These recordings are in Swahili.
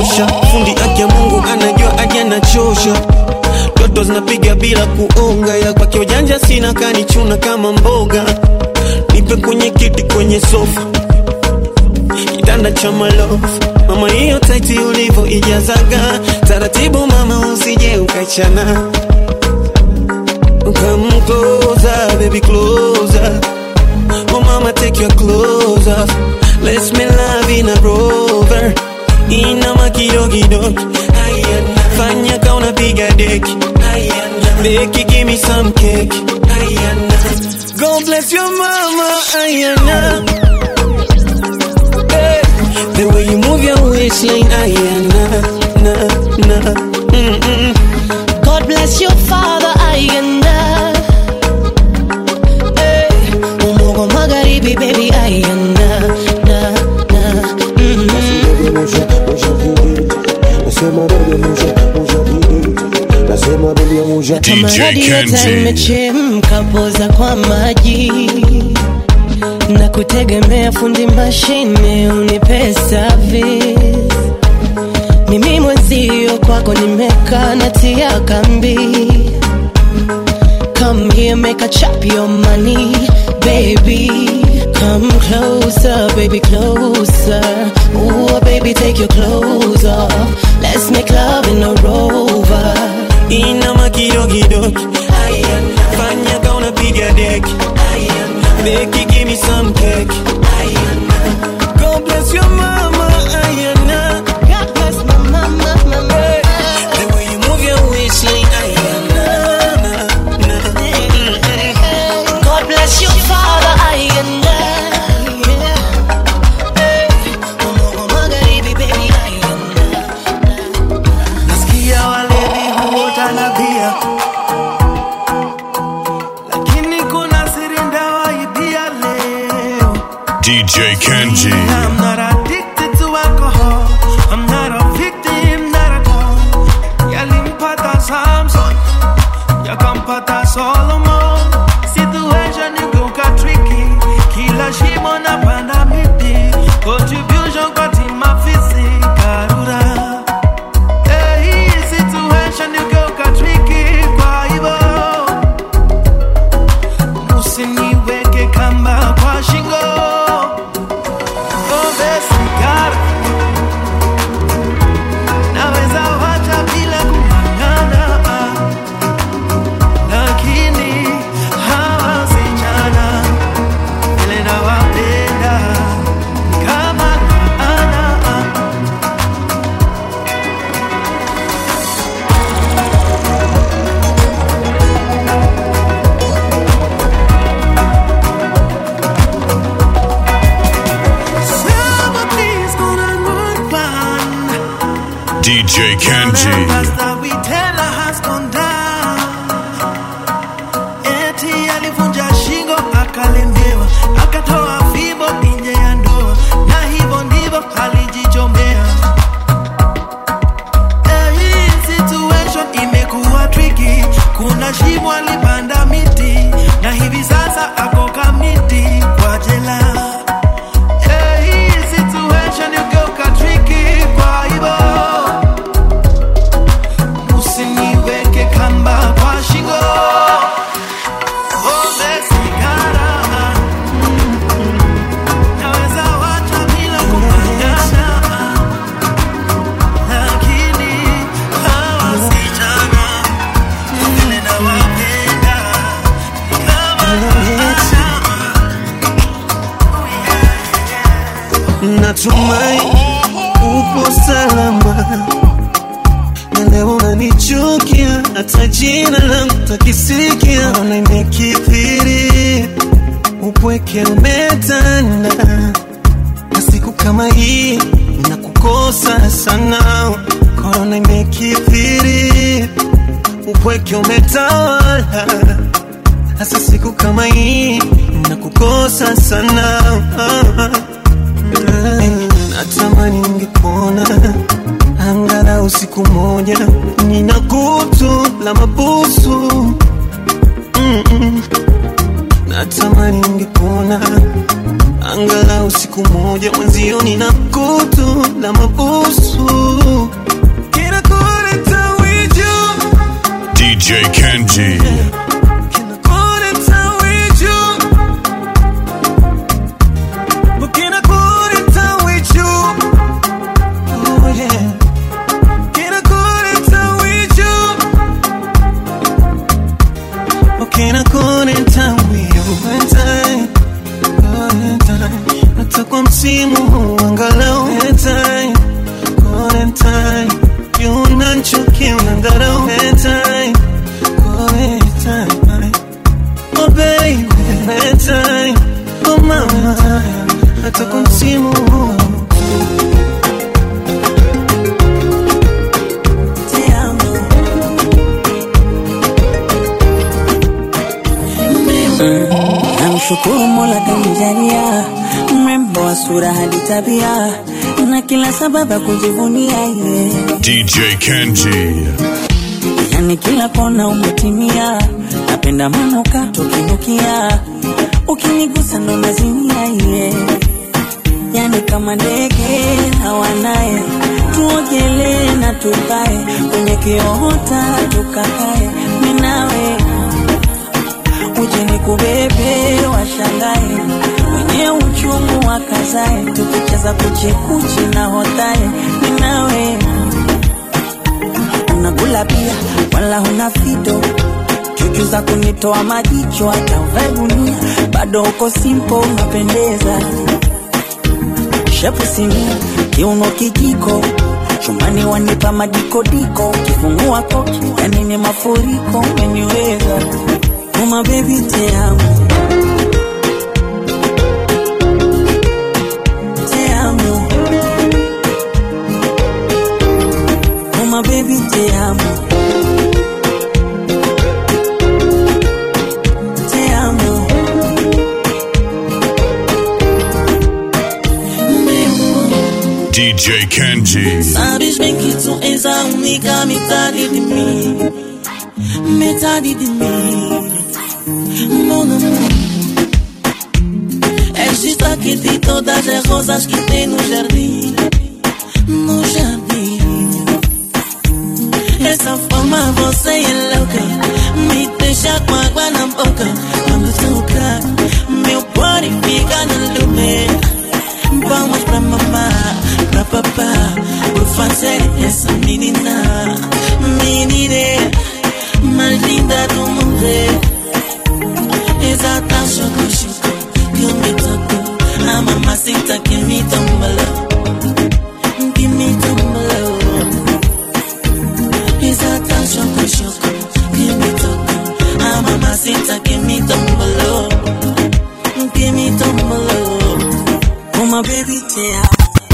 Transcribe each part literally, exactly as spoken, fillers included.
tosha. Fundi aki ya Mungu anajua aje anachosha. Toto zinapiga bila kuonga, ya kwake ujanja sina kanichuna kama mboga. Nipe kwenye kiti kwenye sofa, kitanda cha malofu. Mama hiyo taiti ulivo ijazaga, taratibu mama usije ukachana. Come closer, baby closer. Oh mama take your clothes off. Let's make love in a rover. Inama kidogi dogi, ayana. Fanya ka unapiga deki, ayana. Beki give me some cake, ayana. God bless your mama, ayana. Hey, the way you move your waistline, ayana, na, na, mm mm. God bless your father, ayana. Hey, umogo magaribi, baby, ayana, na, na, mm mm. D J Kenji imechemka, poza kwa maji na kutegemea fundi mashine unipe service. Mimi mwenzio kwako nimekaa natia kambi. Come here, make a chop your money, baby. Come closer, baby, closer. Ooh, baby, take your clothes off. Let's make love in a rover. Inama kidogi dogi, ayana. Fanya ka unapiga deki, ayana. Beki give me some cake, ayana. God bless your mama, ayana. God bless my mama, mama. Hey, the way you move your waistline, ayana, na, na. God bless your father, ayana. Hey, umogo magaribi, baby, ayana. Nasikia walevi huota na bia, lakini kuna siri ndawaibia leo. D J Kenji I'm not addicted to alcohol, I'm not a victim, not at all. Yalimpata Samson, yakampata Solomon. Situation igeuka tricky, kila shimo napanda miti. Contribution kwa tima fisi karura. Hey, situation igeuka tricky, kwa hivyo usiniweke kamba kwa shingo. Pombe sigara naweza wacha bila kung'ang'ana, lakini hawa wasichana vile nawapenda kama ana. Somebody's gonna run one. D J Kenji Pastor we tell her has gone down. Eti alivunja shingo akalemewa, akatoa fimbo nje ya ndoa, na hivyo ndivyo alijichomea. Eh, hii situation imekuwa tricky. Kuna shimo alipanda miti, na hivi sasa ako kamiti kwa jela. Eh, hii situation imekuwa tricky, kwa hivyo usiniweke kamba kwa shingo. Pombe sigara naweza wacha bila kung'ang'ana, lakini hawa wasichana vile nawapenda kama ana. Natumai upo salama, na leo unanichukia, hata jina langu takisikia. Ona imekithiri, upweke umetanda, na siku kama hii nakukosa sana. Korona imekithiri, upweke umetawala, hasa siku kama hii nakukosa sana. Natamani ningekuona angalau siku moja, nina kutu la mabusu. mm -mm. Natamani ningekuona angalau siku moja, mwenzio nina kutu la mabusu. Can I go and town with you? D J Kenji. Can I go and town with you? But can I go and town with you? Oh yeah. Can I go and town with you? But can I go and town with you? One time, one time. Natakwa msimu huu angalau one time, one time. You unanchukia unangarau one time, one time. Oh baby, one time. Oh mama, natakwa msimu huu. Namshukuru Mola kanijalia mrembo wa sura hadi tabia na kila sababu ya kujivunia ye. D J Kenji. Yani kila kona umetimia, napenda manuka tukinukia, ukinigusa ndo nazimia ye. Yani kama ndege hawanaye, tuogelee na tukae kwenye kiota tukakae minawe. Uje nikubebe washangae, wenye uchungu wakazae, tukicheza kuchekuchi na hotae, ninawe. Unakula pia, wala huna fito, chuchu za kunitoa majicho, hata uvae gunia, bado uko simple unapendeza. Shepu sinia, kiuno kijiko, chumbani wanipa madikodiko, kifungua koki, yani ni mafuriko, umeniweza. Oh my baby, te amo. Te amo. Oh my baby, te amo. Te amo. D J Kenji. Sabes bem que tu és a única metade de mim, metade de mim. Mon amour, és destaque de todas as rosas que tem no jardim, no jardim. Essa forma você é louca, me deixa com água na boca. Quando toca, meu body fica no lume. Vamos pra mamá, pra papá, por fazer essa menina, menina mais linda do mundo. Exata choco choco, que me tocou, a mamacita que me tombalou, que me tombalou. Exata choco choco, que me tocou, a mamacita que me tombalou, que me tombalou. Oh my baby, te amo.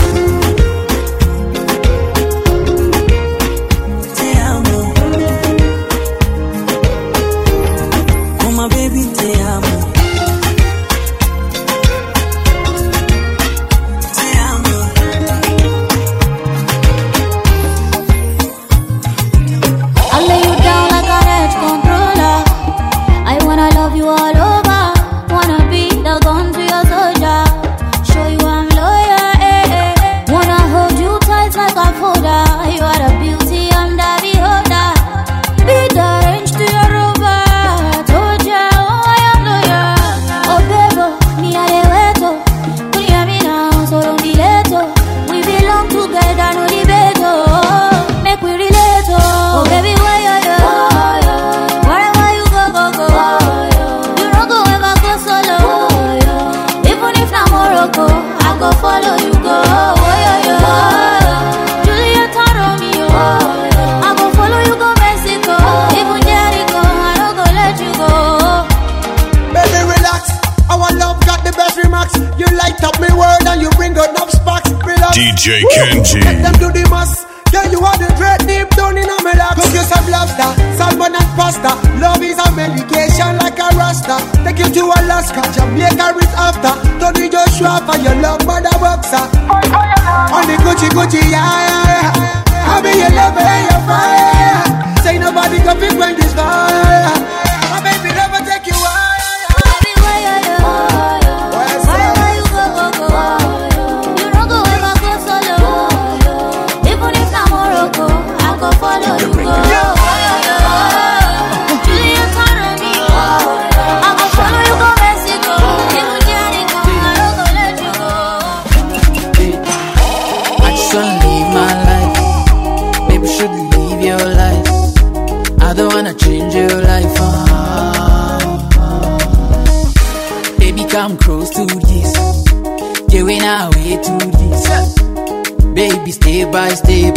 D J Kenji. Let them do the most. Yeah, you are the dread deep down in a melody. Cook you some lobster, salmon and pasta. Love is a medication like a rasta. Take you to Alaska, Jamaica is after. Tony Joshua for your love, mother boxer. On the Gucci Gucci, yeah, yeah, yeah. I be your lover and your fire. Say nobody can pick when this fire. My baby never take you high. Why you go, go, go? You don't go ever go solo. Even if I'm close to this. Yeah, we now way to this. Baby, step by step.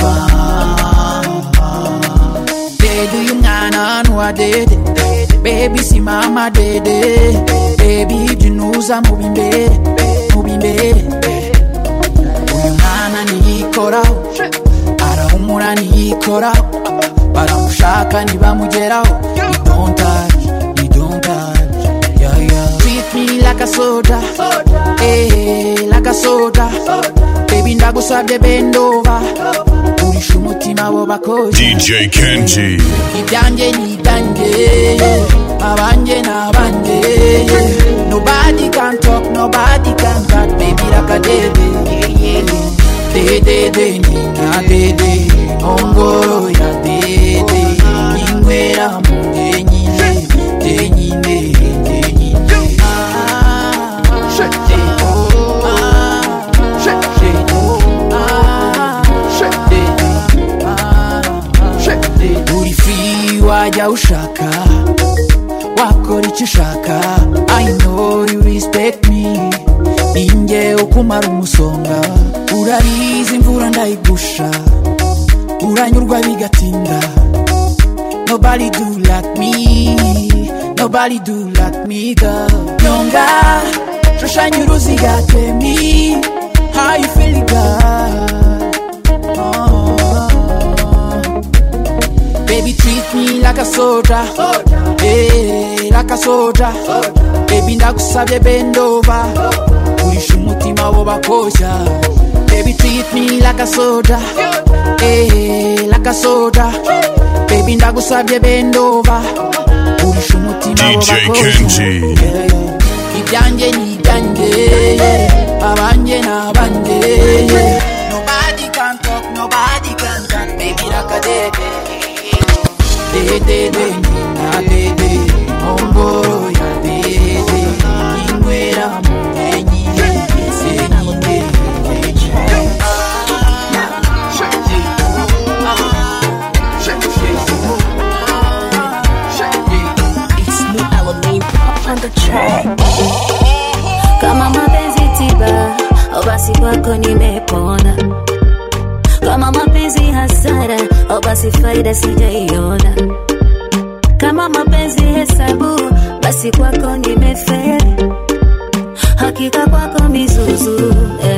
They do you nana no I did. Baby, see mama did. Baby, you know I'm moving bed, moving bed. Uyu nana ni ikora, arahumura ni ikora. Baramushaka ntibamugeraho. You don't touch, you don't touch. Yeah, yeah. Treat me like a soda, eh, like a soda. Baby, ndagusabye bend over. Urisha umutima w'abakozi. D J Kenji. Ibyanjye ni ibyanjye, abanje n'abanje. Nobody can talk, nobody can cut, baby like a dede. Dede, dede, na dede. Ongoro ya dede. Nyingwera munge nyine, de nyine, de nyine. Ah, shake it, oh, ah, shake it, oh, ah, shake it, ah, shake it. Uri free wajya ushaka, wakora icyo ushaka. I know you respect me, ninjye ukumara umusonga. Urabizi imvura ndayigusha, uranyurwa bigatinda. Nobody do like me, nobody do like me, girl. Nyonga, shushanya uruziga temi. How you feeling, girl? Oh. Baby, treat me like a soldier, hey, like a soldier. Baby, ndagusabye bend over. Urisha umutima w'abakozi. Baby, treat me like a soldier, hey, like a soldier. Baby, ndagusabye bend over. Urisha umutima w'abakozi. D J Kenji. Ibyanjye ni ibyanjye, abanje n'abanje. Nobody can talk, nobody can talk, baby like a dede. Dede, dede, na dede. Ongoro ya dede. Nyingwera munge nyine, se nyine. On the track. Kama mapenzi tiba, au basi kwako nimepona. Kama mapenzi hasara, au basi faida sijaiona. Kama mapenzi hesabu, basi kwako nimefeli. Hakika kwako mizuzu, eh.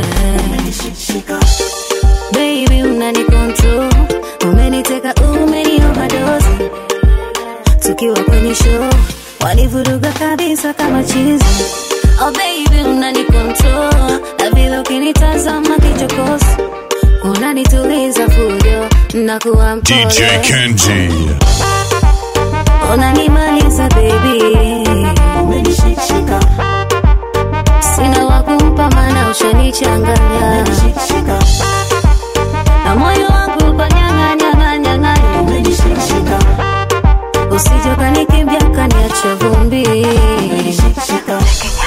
Baby unani control, umeniteka umeni overdose. Tukiwa kwenye show, wanivuruga kabisa kama chizi. Oh baby unani control, na vile ukinitazama kichokozi. Unanituliza fujo, nakuwa mpole. D J Kenji. Unanimaliza baby, umenishika. Sina wakumpa mana ushanichanganya. Na moyo wangu ukanyanga nyanga nyanga. Umenishika. Usije kanikimbia kaniacha vumbi. Umenishika.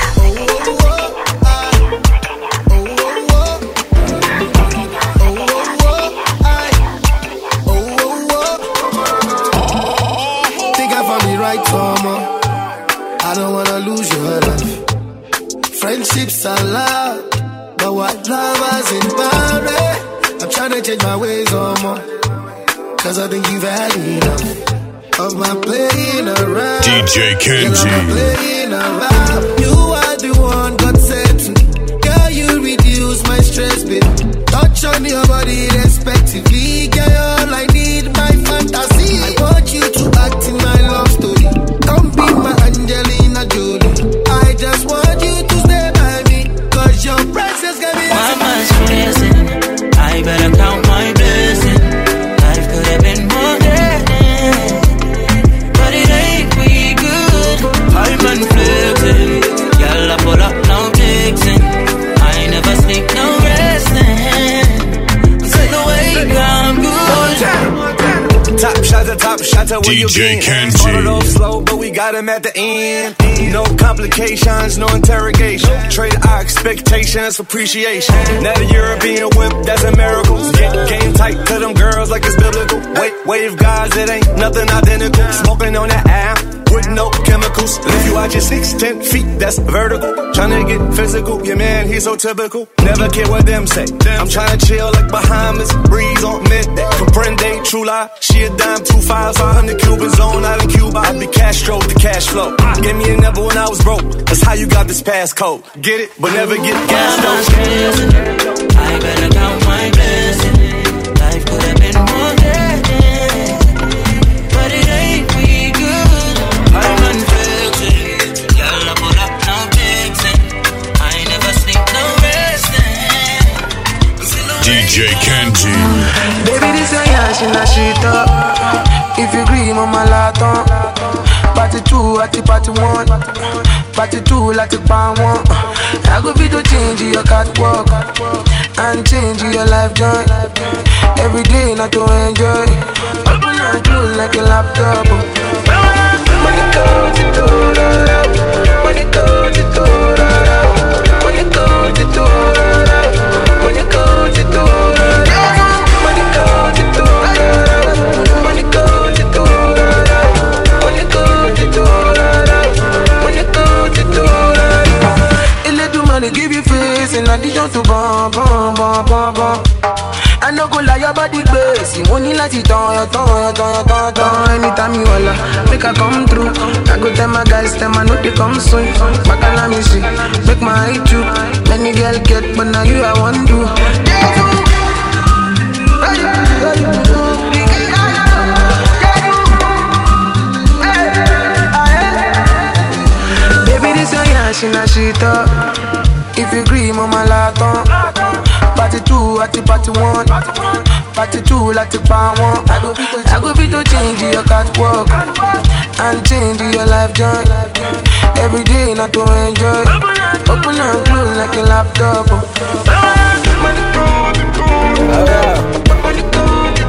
I don't wanna lose your love. Friendships are loud, but what lovers in barren. I'm trying to change my ways on more, cause I think you've had enough of my playing around. D J Kenji. Yeah, playing around. You are the one God said to me. Girl, you reduce my stress, baby. Touch on your body respectively. Girl, all I need, my fantasy. I want you to act in my love story. Come be my Angelina Jolie. I just want you to stay by me, cause your presence got me. Mama's stressing, I better count my blessing. Life could have been more than, but it ain't we good. I'm unflexing, y'all I pull up no texting. I never sleep, no resting. Say no way, I'm good. Top shotter, top shotter, where D J you been? Kenji. Started off slow, but we got him at the end. No complications, no interrogation. Trade our expectations for appreciation. Now the European whip, that's a miracle. Get game tight to them girls like it's biblical. Wait, wave guys, it ain't nothing identical. Smoking on that app. with no chemicals. Lift you out your six, ten feet, that's vertical. Tryna get physical, your man, he's so typical. Never care what them say. I'm tryna chill like Bahamas, breeze on midday. Comprende, true lie. She a dime, two fives, five hundred Cuban zone out in Cuba. I be Castro, the cash flow. Gave me a number when I was broke. That's how you got this passcode. Get it, but never get gas though. I better count my blessings. Life could have been more dead, but it ain't me good. I'm unfiltered. Y'all I put up no fixing. I never sleep, no resting. D J Kenji. Baby, this a yash in a shit up. If you agree, mama laton. Party two, at the party one. Party two, like the pan one. I go be to change your catwalk and change your life joy. Every day, not to enjoy. Open and close like a laptop. Money goes to do that. Money goes to do that. Money goes to do that. Money goes to do that. Money goes to do that. Money goes to do that. Money goes to do that. Money goes to do that. It let you money give you face and addition to bomb, bomb, bomb, bomb, bomb. I no go lie, your body crazy. Money like it on your tongue, your tongue, your tongue, tongue. Anytime you holla, make her come through. I go tell my guys, tell my know they come soon. Back and let me see, make my eye too. Many girl get, but now you I want to. Baby, this your yash in a shit up. If you agree, mama laton. Party two, at the party one. Party two, like the pan one. I go be to, I go be to change your catwalk and change your life joy. Every day, not to enjoy. Open and close like a laptop. Money go, money go, money go,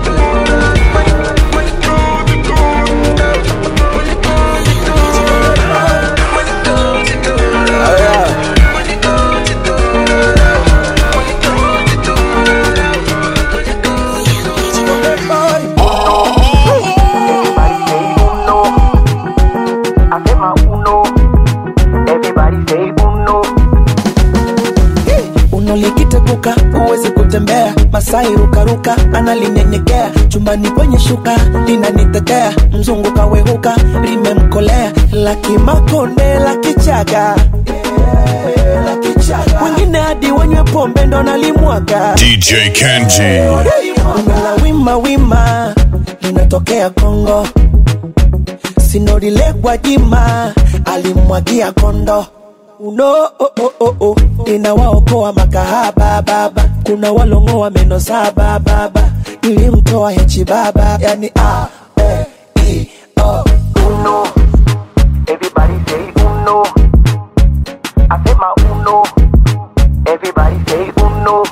uwezi kutembea, Masai ruka ruka, analinyenyekea, chumbani kwenye shuka, linanitetea, mzungu kawehuka, limemkolea, laki makonde, laki chaga, yeah, laki chaga, wengine hadi wanywe pombe ndo nalimwaga. D J Kenji. Unala wima wima, linatokea Kongo, sinorile kwa jima, alimwagia kondo. Uno oh oh oh oh, ninawaokoa makahaba baba, kuna walongoa meno saba baba, nilimtoa hechi baba, yani ah eh e oh. Uno, everybody say uno, I say my uno, everybody say uno.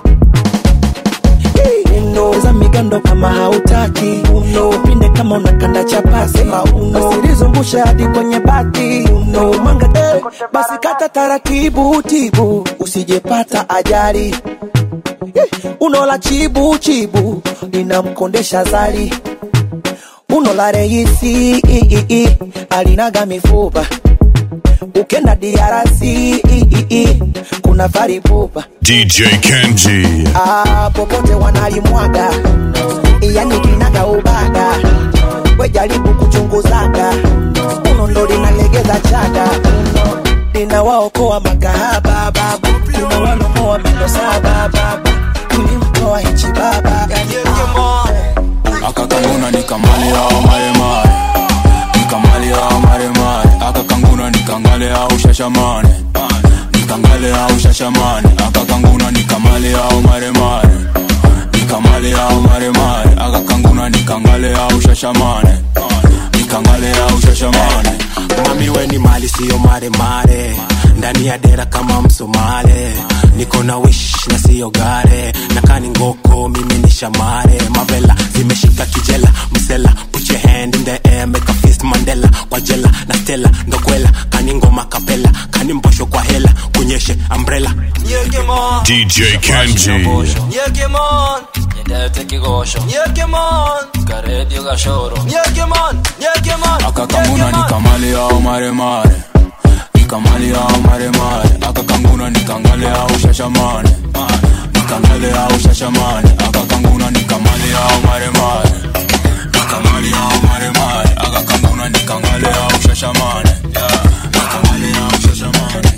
Uno, za migando kama hautaki. Uno, pinde kama unakanda chapasi. Uno, usilizungusha hadi kwenye bati. Uno, manga eh, basi kata taratibu tibu, usijepata ajali. Uno la chibu chibu, linamkondesha zali. Uno la reisi i, i, i, alinaga mifupa. Ukenda D R C i, i, i, kuna fari pupa. D J Kenji. Ah, popote wanalimwaga, yani kinaga ubaga, wejaribu kuchunguzaga, uno ndo linalegeza chaga, uno linawaokoa makahaba baba, kuna walomoa mendo saba baba, ulimtoa hichi baba, yani akakanguna nikamali au maremare, nikamali au maremare, akakanguna nikangale au shashamane, nikangale au shashamane, akakanguna nikamali au maremare, nikamali au maremare, akakanguna nikangale au shashamane, nikangale au shashamane. Mami we ni mali siyo mare mare, ndani ya dera kama Msomale, niko na wish na siyo gare, nakani ngoko mimi ni shamare, mavela zimeshika kijela, msela put your hand in the air, make a fist Mandela, kwa jela na stella, ndokwela, kani ngoma kapela, kani mbosho kwa hela, kunyeshe umbrella. D J Kenji. Yekemon, yedete kigosho. Yekemon, karedio yoga shoro. Nyeke man, nyeke man. Akakanguna nikamale au mare mare. Nikamale au mare mare. Akakanguna nikangale au shashamane. Nikamale au shashamane. Akakanguna nikamale au mare mare. Nikamale au mare mare. Akakanguna nikangale au shashamane. Nikamale au shashamane.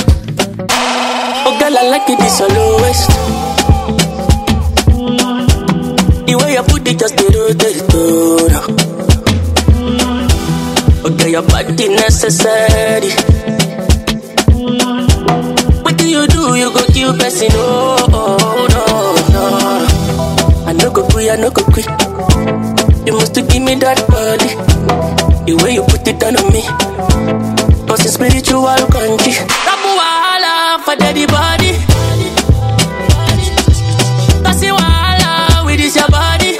Oh girl, I like it this lowest. The way you put it just to rotate. Oh girl, your body necessary. What do you do? You go kill person. Oh, oh, no, no. I no go quit, I no go quit. You must give me that body. The way you put it on me. Cause it's spiritual country. Tapu wahala for daddy body. Kasi wahala with this your body.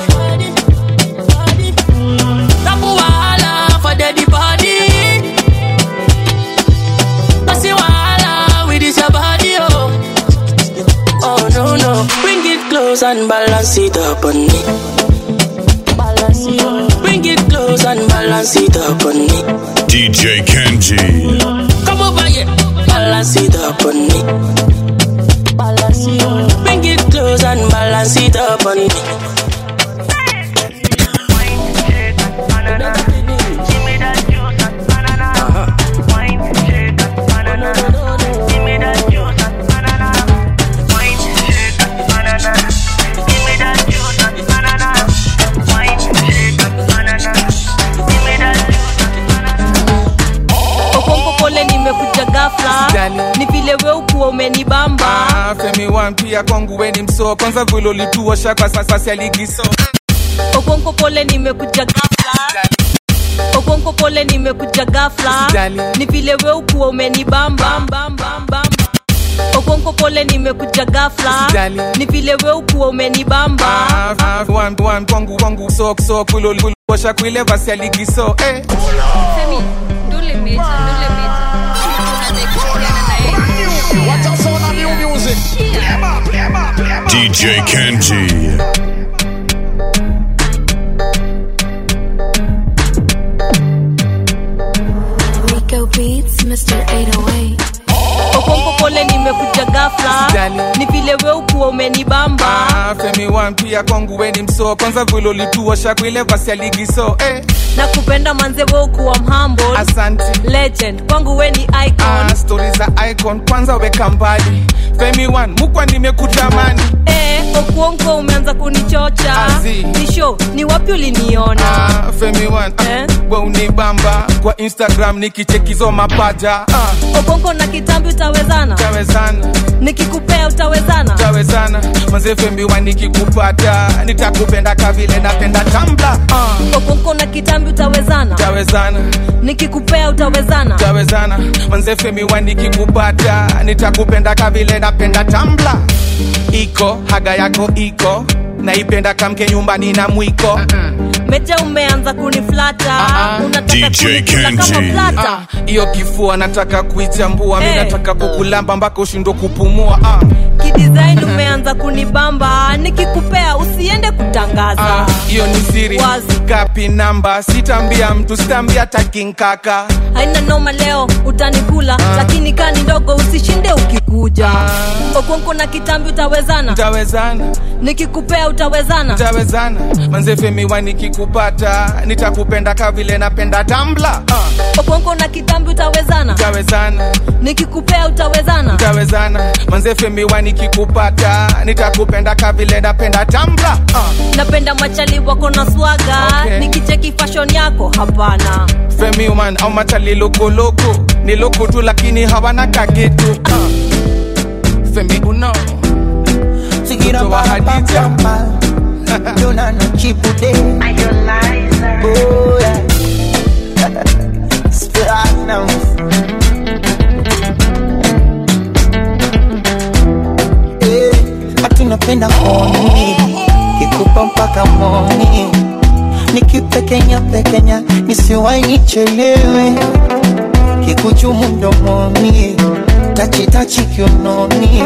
Tapu wahala for daddy body. Kasi wahala with this your body. Oh, oh no no. Bring it close and balance it up on me. Balance it up. Bring it close and balance it up on me. D J Kenji. Come over here, balance it up on me. Balance it up. Bring it close and balance it up on me. Ni vile we ukuwa umenibamba. Ah, Femi one pia kwangu we ni mso. Kwanza vile ulituosha kwa sasa si aligiso. Okonko pole nimekuja ghafla. Okonko pole nimekuja ghafla. Ni vile we ukuwa umenibamba. Okonko pole nimekuja ghafla. Ni vile we ukuwa umenibamba. Ah, one one kwangu kwangu so so vile ulituosha kwa ile basi aligiso. Eh. Femi, ndule mecha, ndule mecha. What a sound of new music. Play ma, play ma, play ma. D J Kenji. Rico Beats, Mister eight oh eight. Okonko pole nimekuja ghafla. Ni vile we ukuwa umenibamba. Ah, Femi one pia kwangu we ni mso. Kwanza vile ulituosha kwa ile basi aligiso. Eh. Nakupenda manze we ukuwa mhamble. Asante. Legend, kwangu we ni icon. Ah, stories za icon, kwanza weka mbali. Femi one, mukwa nimekutamani. Eh, Okonko umeanza kunichocha. Azi. Ni show, ni wapi uliniona? Ah, Femi one, eh? We unibamba. Kwa Instagram nikichekizo mapaja. Ah. Okonko na kitambi utawezana? Utawezana. Nikikupea utawezana? Utawezana. Manze Femi one nikikupata. Nitakupenda kavile napenda Tumblr. Ah. Okonko na kitambi utawezana? Utawezana. Nikikupea utawezana? Utawezana. Manze Femi one nikikupata. Nitakupenda kavile napenda Tumblr. Iko, haga yako iko. Naipenda kamke nyumbani na mwiko. Uh-uh. Mecha umeanza kuniflata. Uh-uh. Unataka D J Kenji. Iyo uh, kifua nataka kuichambua. Hey. Mimi nataka kukulamba mpaka ushindwe kupumua. Uh. Kidesign uh-huh. Umeanza kunibamba. Nikikupea usiende kutangaza. Iyo uh, ni siri. Wazi. Kapi namba. Sitambia mtu, sitambia taking kaka. Haina noma leo utanikula. Uh. Lakini kani ndogo usishinde ukikuja. Uh. Okonko na kitambi utawezana? Utawezana. Nikikupea utawezana? Utawezana. Manze Femi one nikikupata. Nitakupenda kavile napenda Tumblr. Uh. Okonko na kitambi utawezana? Utawezana. Nikikupea utawezana? Utawezana. Manze Femi one nikikupata. Nitakupenda kavile napenda Tumblr. Uh. Napenda machali wako na swaga. Okay. Nikicheki fashion yako hapana. Femi man au machali loko loko. Ni loko tu lakini hawana kagetu. Uh. Femi uno. Sigira wa hadija. Dona no chipude. Oh yeah. Splat now. Eh, watu napenda koni. Kikupa mpaka moni. Nikipekenya pekenya nisiwahi nichelewe. Kikuchumu mdomoni. Tachi tachi kiononi.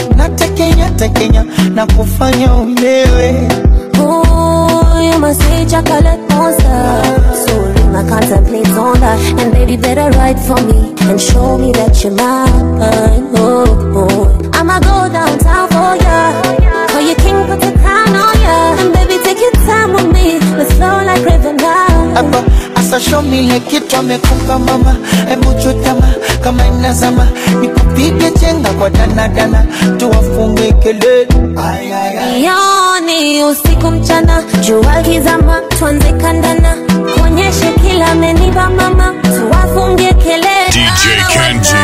Natekenya tekenya na kufanya ulewe. Ooh, you must say chocolate monster. So long I contemplate on that. And baby, better write for me and show me that you're mine. Oh, oh. I'ma go downtown for ya. Call your king, put the crown on ya. And baby, take your time with me. Let's flow like river now. Apa, asa show me like kitu amekupa mama. Ebu chutama kama inazama. Nikupige chenga kwa dana dana. Tuwafunge kelele. Ay ay ay. Yoni usiku mchana, jua kizama, tuanze kandana. Kuonyeshe kila amenipa mama, tuwafunge kelele. D J Kenji.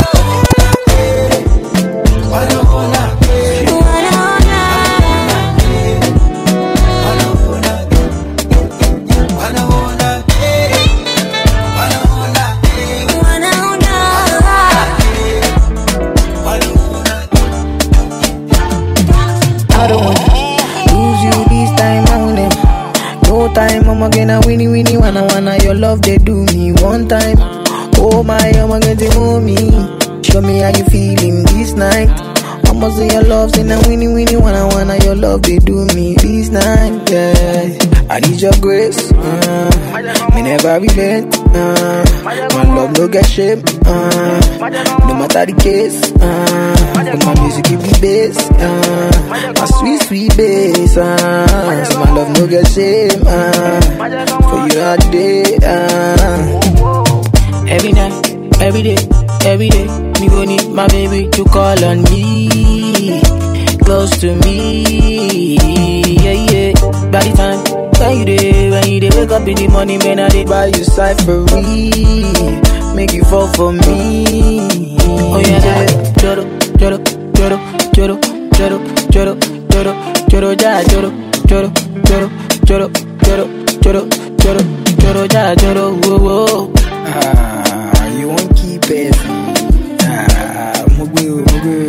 Time, I'ma get a winnie winnie wanna wanna your love they do me one time. Oh my, I'ma get to know me. Show me how you feeling this night. I'ma say your love, say a winnie winnie wanna wanna your love they do me this night. Yeah, I need your grace. Uh, me never relent. Uh, my love no get shame. Uh, no matter the case. Uh, but my music give me bass. Uh, my sweet sweet bass. Uh, so my love no get shame. Uh, for you all day. Uh, every night, every day, every day, me gon' need my baby to call on me, close to me. Yeah yeah. By the time when you day, when you day, wake up in the morning, man, I dey buy you cyphery, make you fall for me. Oh yeah, joro, joro, joro, joro, joro, joro, joro, joro, ja, joro, joro, joro, joro, joro, joro, joro, joro, ja, joro, whoa, whoa. Ah, you won't keep it. Ah, mugu, mugu.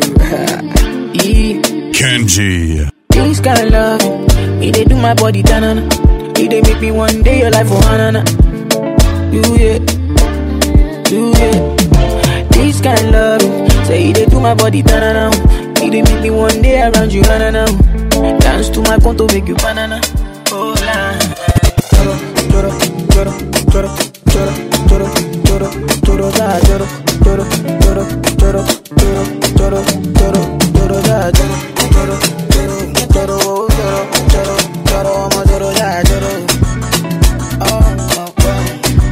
Kenji. This kind of love, it they do my body tanana. It they make me one day your life for hanana. You yeah, you yeah. This kind of love, say it they do my body tanana. It they make me one day around you hanana. Dance to my conto make you banana. Oh la. Joro, joro, joro, joro, joro, joro, joro, da, joro, joro, joro, joro, joro, joro, joro, joro, da, joro, joro, joro, joro, joro, joro, joro, ama joro, da, joro. Oh, oh, oh.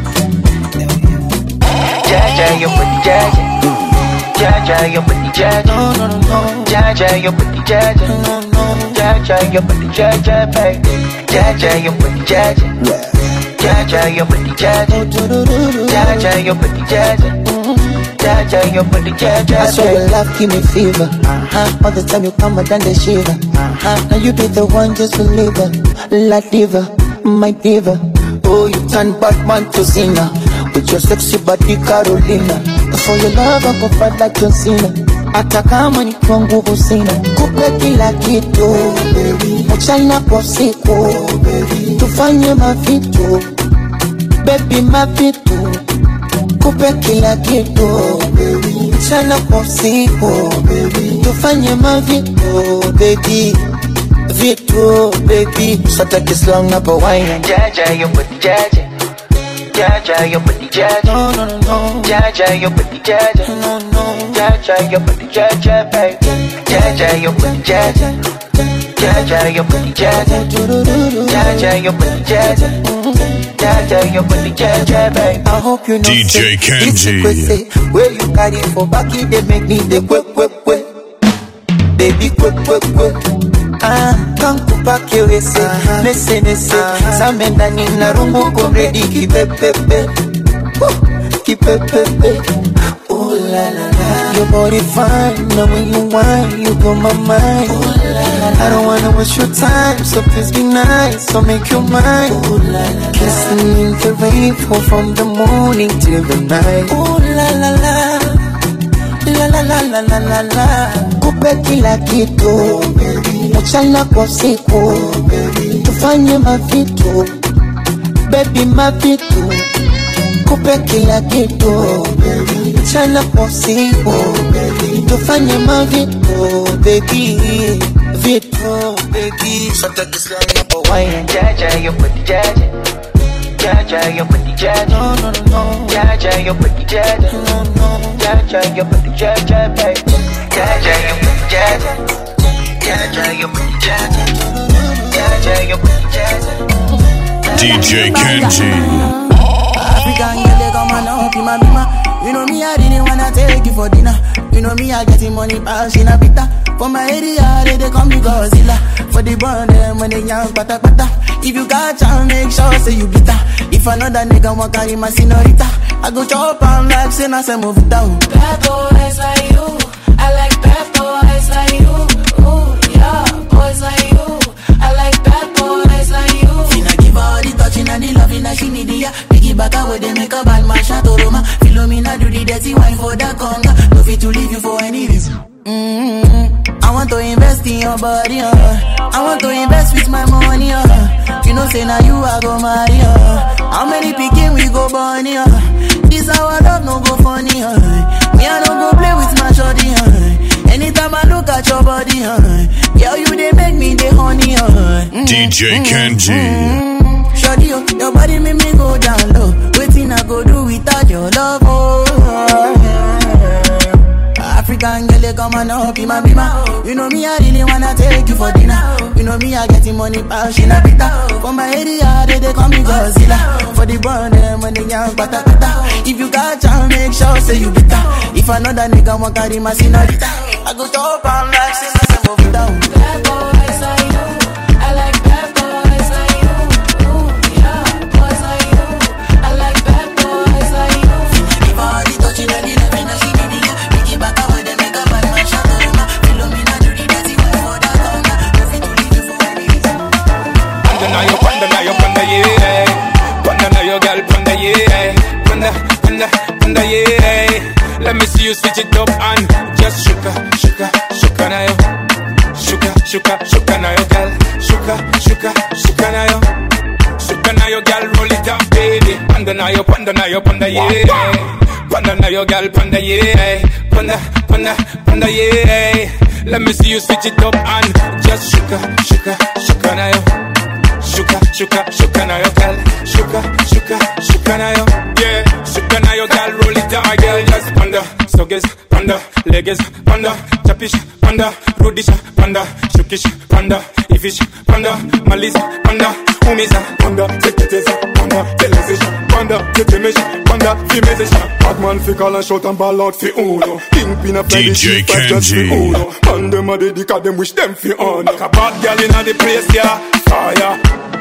Jaja, you put the jaja. Jaja, you put the jaja. No, no, no, no. Jaja, you put the jaja. No, no. Jaja, you put the jaja, baby. Jaja, you put the jaja. Jaja, you put the jaja. Jaja, you put the jaja. Jaja, you put the jaja. I saw your love give me fever. Uh-huh. All the time you come and then they shiver. Uh-huh. Now you be the one, just believe it. La diva, my diva. Oh, you turn Batman to Cena with your sexy body Carolina. For your love I go fight like John Cena. Hata kama ni kwa nguvu sina. Kupe kila kitu mchana kwa usiku. Tufanye mavitu baby, mavitu. Kupe kila kitu mchana kwa usiku. Tufanye mavitu baby, vitu baby. Sata kislang na pa wine. Jaja, you put the jaja. Jaja, you put the jaja. No, no, no, no. Jaja, you put the jaja. No, no. Jaja, you put the jaja, baby. Jaja, you put the jaja. Jaja, you put the jaja. Jaja, you put the jaja. Jaja, you put the jaja, baby. I hope you know D J Kenji. Where you carry for back, they make me the quick, quick, quick. Baby, quick, quick, quick. Ah, kanku pake wese, nese nese. Samenda nina rungu kumredi kipepepe. Kipepepe. Ooh la la la. Your body fine, now when you whine, you blow my mind. Ooh la la la. I don't wanna waste your time, so please be nice, so make you mine. Ooh la la la. Kissing in the rain, fall from the morning till the night. Ooh la la la. La la la la la la la. Kupe kila kitu mchana kwa usiku. Tufanye mavitu baby, mavitu. Kupe kila kitu mchana kwa usiku. Tufanye mavitu baby, vitu baby. Sota kislang na pa wine. Jaja, your body, Jaja. Jaja, your body, Jaja. No, no, no, no. Jaja, your body, Jaja. No, no. Jaja, your body, Jaja, baby. Jaja, your body, Jaja. Jaja, your body, Jaja. Jaja, your body, Jaja. D J Kenji. African girl, come on up, my bima. You know me, I didn't wanna take you for dinner. You know me, I getting money, pass in a bita. For my area, they, they call me Godzilla. For the burn them when they young, pata pata. If you got chance, make sure say you bitter. If another nigga want carry my senorita, I go chop on like say na say move down. Bad boys like you, I like bad boys like you. Ooh, yeah, boys like you, I like bad boys like you. Finna give all the touching and the loving that she need, yeah. Back away, they make a bad man shot Roma. Philomena do the dirty wine for the conga. No fit to leave you for any reason. Mm-hmm. I want to invest in your body, uh. I want to invest with my money, uh. You know, say now you I go marry, uh. How many picking we go bunny, uh. This our love no go funny, uh. Me I don't go play with my shorty, uh. Anytime I look at your body, uh. Girl, you they make me the honey, uh. Mm-hmm. D J Kenji. Mm-hmm. Shorty, oh, your body make me go down low. Waiting I go do without your love, oh, yeah. African girl, come on up, be my bima. You know me, I really wanna take you for dinner. You know me, I getting money, pass in a bita. For my area, they, they call me Godzilla. For the burn them when they young, pata pata. If you got chance, make sure say you bitter. If another nigga want carry my senorita, I go top and like say, say, move down. Bad boys like you, I like bad boys like you. Let me see you switch it up and just shuka, shuka, shuka na yo. Shuka, shuka, shuka na yo, girl. Shuka, shuka, shuka na yo. Shuka na yo, girl, roll it up, baby. Panda na yo, panda na yo, panda yeah. Panda na yo, girl, panda yeah. Panda, panda, panda yeah. Let me see you switch it up and just shuka, shuka, shuka na yo. Shuka, shuka, shuka na yo, girl. Shuka, shuka, shuka na yo. Yeah, shuka na yo, girl, roll it down, girl. Just panda, soges, panda, leges, panda, chapish, panda, rudish, panda, shukish, panda, ifish, panda, malisa, panda, umisa, panda, teketesa, panda, telesisha, panda, tetemesh, panda, fimesisha. Batman fi call and shout and ball out fi uno. Kingpin a fly D J Kenji. Man dem a dead because dem wish dem fi on. Like a bad girl inna the place, yeah, fire.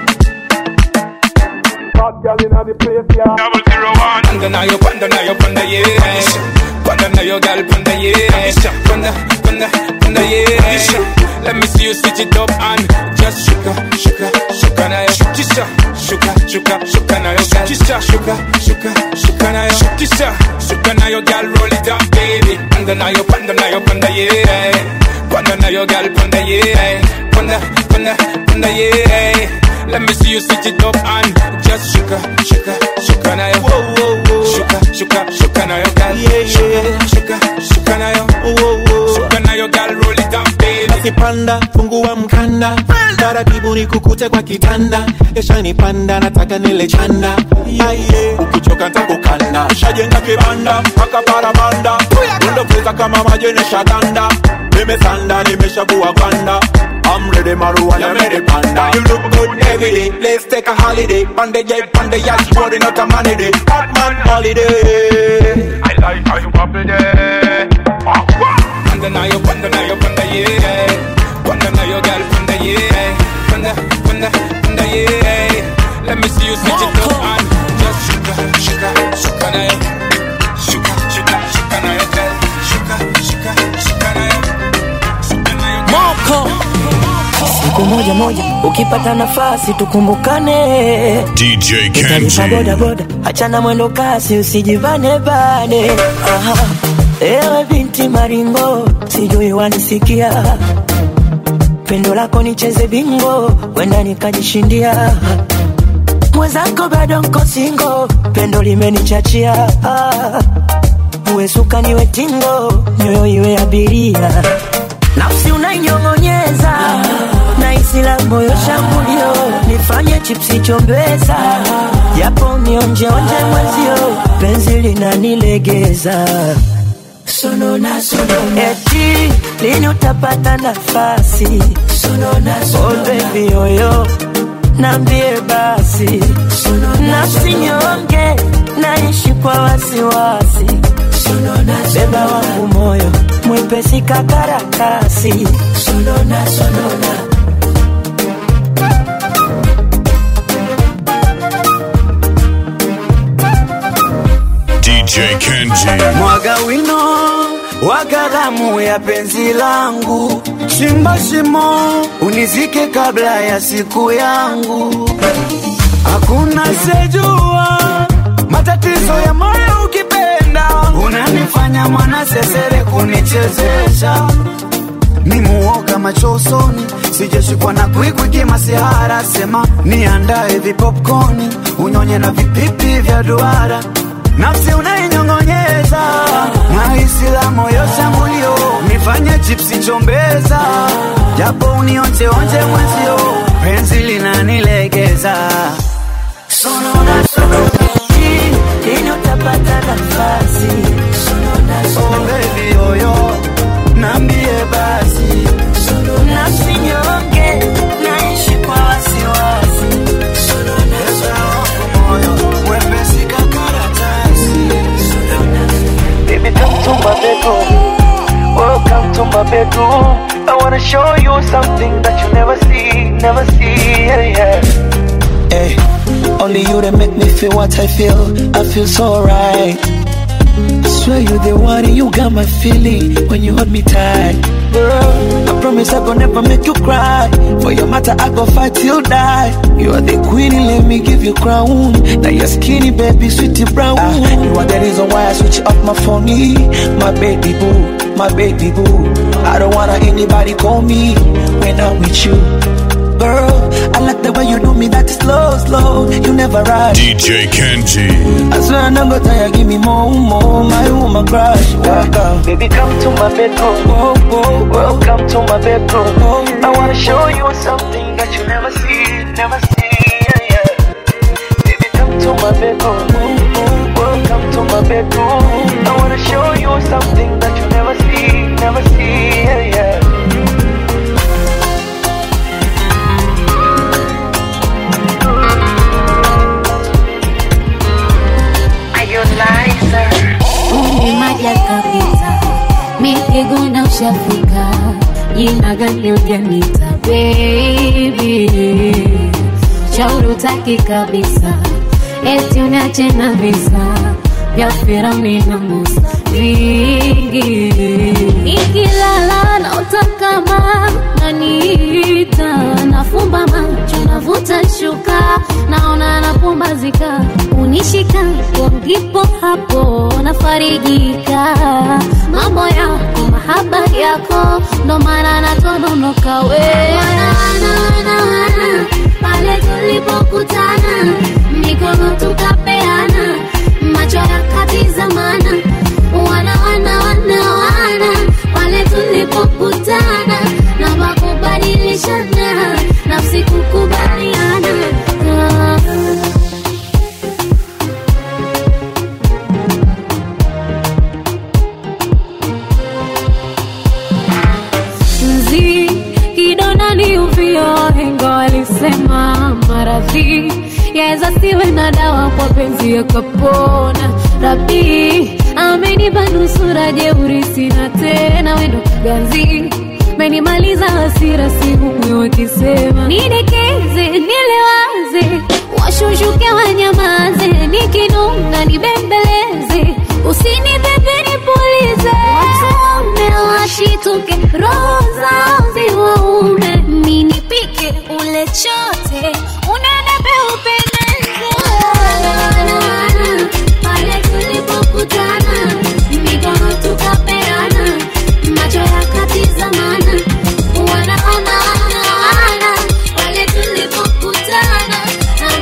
Bad girl inna the place, yeah. Double zero one. Panda na yo, panda na yo, panda yeah. Panda na yo, girl, panda yeah. Panda, panda, panda yeah. Let me see you switch it up and just shuka, shuka, shuka na yo. Shukisha, shuka, shuka, shuka na yo, girl. Shukisha, shuka, shuka, shuka na yo. Shukisha, shuka na yo, girl, roll it up, baby. Panda na yo, panda na yo, panda yeah. Panda na yo, girl, panda yeah. Panda, panda, panda yeah. Let me see you switch it up and just shuka, shuka, shuka na yo. Whoa, whoa, whoa. Shuka, shuka, shuka na yo, girl. Yeah, yeah. Shuka, shuka na yo. Whoa, whoa. Shuka na yo, girl, roll it up, baby. Basi panda, fungua mkanda. Taratibu nikukute kwa kitanda. Esha ni panda, nataka nile chanda. Yeah, yeah. Ukichoka nitakukanda. Shajenga kibanda, paka parabanda. Undo pesa kama majene shaganda. Nimesanda, nimeshakuwa gwanda. I'm ready, marijuana, ready, panda. You look good every day. Let's take a holiday. Panda jet, panda yacht, rolling out a money day. Batman holiday. I like how you pop it there. Panda na yo, panda na yo, panda yeah. Panda na yo, girl, panda yeah. Panda, panda, panda yeah. Let me see you switch it up and just shuka, shuka, shuka na yo. Shuka, shuka, shuka na yo, girl. Shuka, shuka, shuka na yo. Shuka na yo, Moko. Siku moja moja ukipata nafasi tukumbukane. D J Kenji. Boda boda, achana mwendo kasi usijivane bane. Aha. Ewe binti maringo, sijui wanisikia. Pendo lako nicheze bingo, wenda nikajishindia. Mwenzako bado nko singo, pendo limenichachia. Uwe suka niwe tingo, nyoyo iwe abiria. nafsi unainyong'onyeza, na isila moyo shambulio, nifanye chipsi chombeza, japo nionje onje mwezio, penzi linanilegeza. Sonona, sonona, eti lini utapata nafasi? Sonona, sonona, oh baby oyo, nambie basi. Sonona, nafsi nyonge, naishi kwa wasiwasi. Sonona, beba wangu moyo, mwepesi kakarakasi. Sonona, sonona, D J Kenji. Mwaga wino waga damu ya penzi langu, chimba shimo unizike kabla ya siku yangu. Hakuna sejua matatizo ya moyo ukipenda, unanifanya mwana sesere kunichezesha. Mimuoga macho usoni, sijeshikwa na kwikwi kimasihara. Sema niandae vipopcorni, unyonye na vipipi vya duara. Nafsi unainyong'onyeza, na isila moyo shambulio, nifanye chipsi chombeza, japo unionje onje mwezio, penzi linanilegeza. sonona, sonona, lini utapata nafasi? Sonona, sonona, oh baby oyo, nambie basi. Sonona, nafsi nyonge, naishi kwa wasiwasi. Sonona, sonona, moyo mwepesi kakaratasi. Sonona, baby come to my bedroom, welcome to my bedroom. I wanna show you something that you never see, never see, yeah, yeah. Hey, only you that make me feel what I feel. I feel so right. I swear you the one and you got my feeling when you hold me tight. Girl, I promise I gon' never make you cry. For your matter I gon' fight till die. You are the queen and let me give you crown. Now you're skinny baby, sweetie brown. Ah, you are the reason why I switch up my phone. My baby boo, my baby boo. I don't wanna anybody call me when I'm with you. Girl, I like the way you do me, that is slow, slow. You never ride. D J Kenji. I swear I'm not gonna tire, give me more, more. My woman crush. Welcome, baby, come to my bedroom. Oh, oh, welcome to my bedroom. Oh, I wanna show you something that you never see, never see. Yeah, yeah. Baby, come to my bedroom. Oh, oh, welcome to my bedroom. I wanna show you something that you never see, never see. Yeah, yeah. Umimaja kabisa, mikiguna ushafika, jina gani ujanita baby, shauri utaki kabisa, eti unache na visa vya Firauni na Musa vingi. Ikilala na utakama naniita, nafumba macho navuta shuka, naona napumbazika, unishika ndipo hapo nafarijika. Mambo yako mahaba yako, ndo maana natononoka we. Wana wana wana wana, pale tulipokutana, mikono tukapeana, macho yakatizamana. Wana wana wana wana, pale tulipokutana, na makubadilishana, nafsi kukubaliana. Nzi kidona ni uvio, hengo walisema maradhi yaeza siwe na dawa, kwa penzi yakapona. Rabi amenipa nusura, jeuri sina tena, wendo ganzi menimaliza hasira, siku wakisema nidekeze nilewaze, washushuke wanyamaze, nikinunga nibembeleze, usinibebe nipulize, watume washituke, roho zao ziwaume, minipike ule chote, unenepe upendeze. Pale tulipokutana, mikono tukapeana, macho yakatizamana. Wana wana wana wana, pale tulipokutana,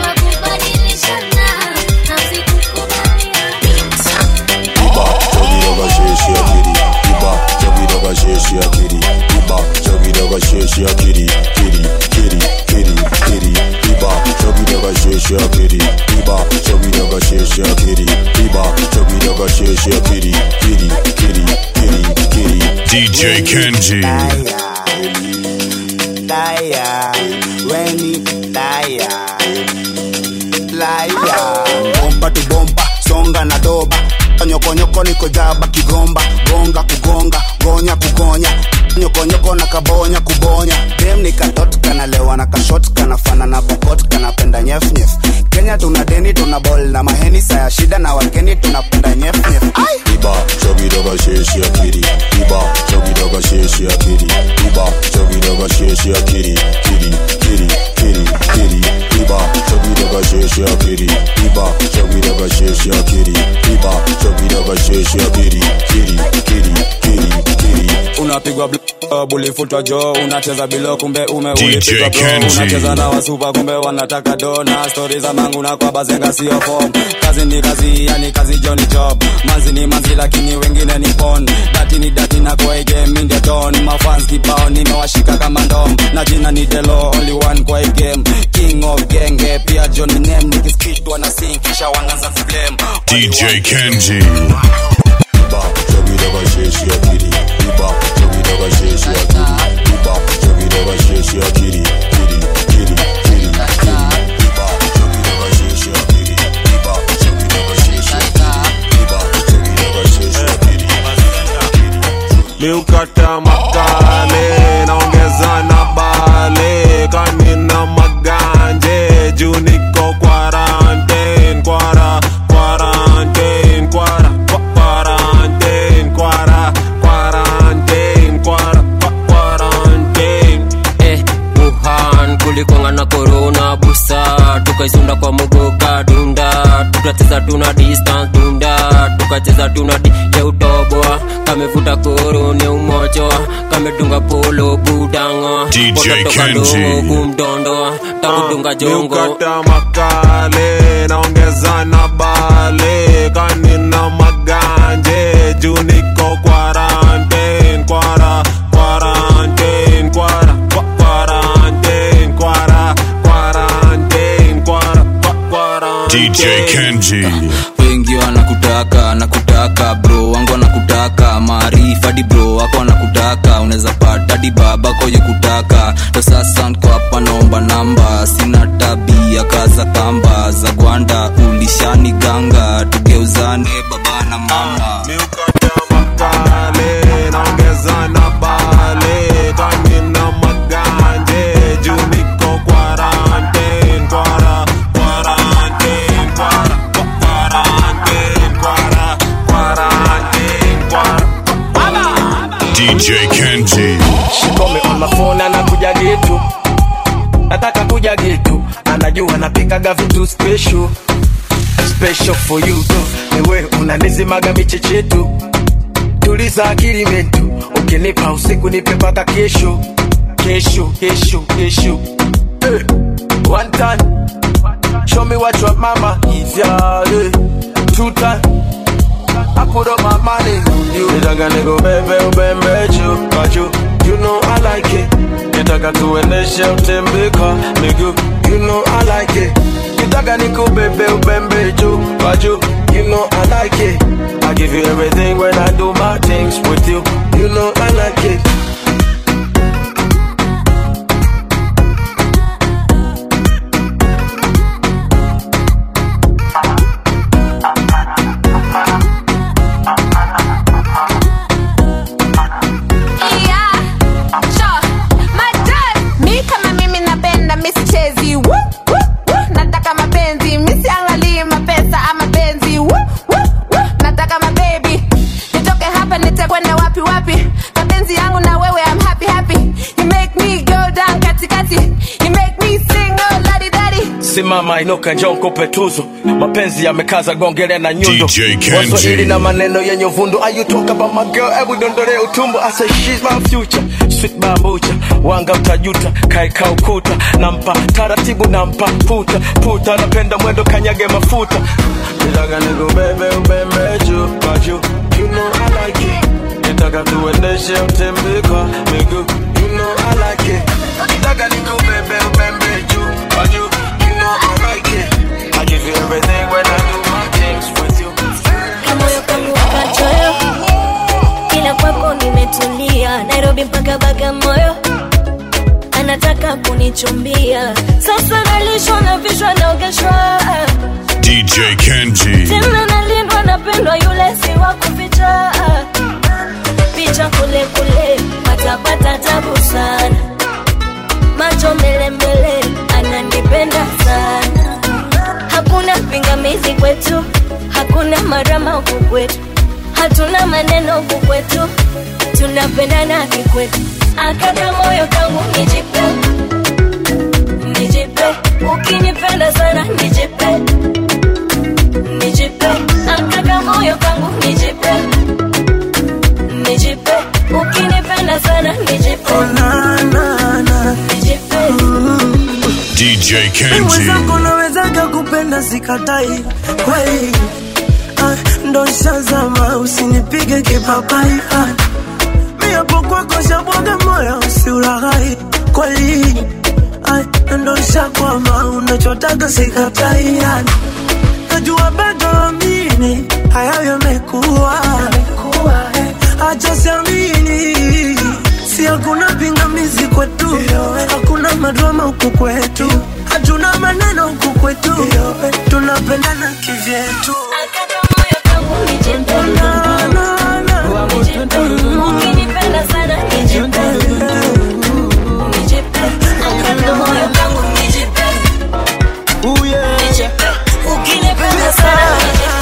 shish ya kitty. Iba, chogi doga shish ya kitty. Iba, chogi doga shish ya kitty. Kitty, kitty, kitty, kitty. D J Kenji. Daya, when it daya, laya. Bomba tu bomba, songa na doba. Nyoko nyoko niko jaba kigomba, gonga kugonga, gonya kugonya. Nyoko nyoko na kabonya kubonya. Dem ni katot kana lewa na kashot kana fana na pokot kana penda nyef nyef. Kenya tuna deni tuna ball na maheni saya shida na wakeni tunapenda nyef nyef. Iba, chogi doga shish ya kitty. Iba, chogi doga shish ya kitty. Iba, chogi doga shish ya kitty. Kitty, kitty, kitty, kitty. Iba, chogi doga shish ya kitty. Iba, chogi doga shish ya kitty. Iba, chogi doga shish ya kitty. Kitty, kitty, kitty, kitty. Unapigwa bully futwa jo. Unacheza bilo kumbe ume ulipigwa bro. Unacheza na wasupa kumbe wanataka dona. Stories za mangu na kwa bazenga sio form. Kazi ni kazi yani kazi jo ni job. Manzi ni manzi lakini wengine ni pon. Dati ni dati na kwa game in the dawn. Mafans kibao nimewashika kama ndom. Na jina ni Delo only one kwa game. King of genge pia John name. Nikiskit wana sing kisha wanaanza kublame. D J Kenji. Iba, chogi doga shish ya kitty. Iba, chogi doga shish ya kitty. Iba, chogi doga shish ya kitty. Kitty, kitty, kitty, kitty. Iba, chogi doga shish ya kitty. Iba, chogi doga shish ya kitty. Iba, chogi doga shish ya kitty. Miukata makale, naongeza na bale. Kanina maganje, juu niko quarantine. Quara, quarantine, quara, quarantine, quara, quarantine, quara, quarantine. Eh, Wuhan kulikonga na corona busa. Tukaisunda kwa mugoka dunda. Tukacheza tuna distance dunda. Tukacheza tuna di ya utoboa. Kamefuta korone umochoa. Kamedunga polo budanga. D J Kenji. Kumdondoa. Takudunga jongo. Miukata makale, naongeza na bale. Kanina maganje, juu niko quarantine. Quara, quarantine, quara, quarantine, quara, quarantine, quara, quarantine. D J Kenji. Wengi wanakutaka, nakutaka bro, wangu wanakutaka, maarifa di bro, wako wanakutaka, unaweza pata di baba kwa kutaka. Ndo sasa niko hapa naomba namba, sina tabia kaza kamba, za gwanda ulishani ganga, tugeuzane baba na mama. Miukata makale, naongeza na bale. Kanina maganje, juu niko quarantine. Quara, quarantine, quara, quarantine, quara, quarantine, quara. D J Kenji. She call me on my phone anakuja getu. Nataka kuja getu. Anajua napikaga vitu special. Special for you too. Ewe unanizimaga michechetu. Tuliza akili metu. Ukinipa usiku nipe paka kesho. Kesho, kesho, kesho. Hey, one time. Show me what your mama is, yeah. Hey. Two time. I put up my money on you. Nitaka niko bebe ubembe juu kwa juu. You know I like it. Nitaka tuendeshe utembeka nigga. You know I like it. Nitaka niko bebe ubembe juu kwa juu. You know I like it. I give you everything when I do my things with you. You know I like it. Mama inoka njoo nikupe tuzo. Mapenzi yamekaza gongele na nyundo. D J Kenji. Waswahili na maneno yenye uvundo. Are you talk about my girl? Ebu dondole utumbo. I say she's my future. Sweet bambucha. Wanga utajuta. Kaika ukuta. Nampa taratibu nampa puta. Puta napenda mwendo kanyage mafuta. Nitaka nikubebe ubembe juu kwa juu. You know I like it. Nitaka tuendeshe utembe kwa miguu. You know I like it. Nitaka nikubebe ubembe juu kwa juu. I like it. Nairobi mpaka Bagamoyo, anataka kunichumbia. Sasa nalishwa na vishwa naogeshwa, D J Kenji. tena nalindwa napendwa, yule si wa kuficha. Picha kule kule patapata tabu sana, macho mbele mbele ananipenda sana. Hakuna pingamizi kwetu, hakuna marama huku kwetu, hatuna maneno huku kwetu, tunapendana kikwetu. Akaka moyo kangu nijipe, nijipe, ukinipenda sana nijipe, nijipe. Akaka moyo kangu nijipe, nijipe, ukinipenda sana nijipe, nijipe. D J Kenji. Mwenzako nawezaga kupenda sikatai kweli, ah, ndo nshazama usinipige kipapai. ah. Mi hapo kwako shabwaga moyo usiulaghai kweli, ah, ndo nshakwama unachotaga sikatai. ah. Najua bado amini hayo yamekuwa, acha siamini, si hakuna pingamizi kwetu, hakuna madrama huku kwetu, hatuna maneno huku kwetu, tunapendana kivyetu. Ukinipenda sana nijipe, nijipe. Akaka moyo kangu nijipe, nijipe, ukinipenda sana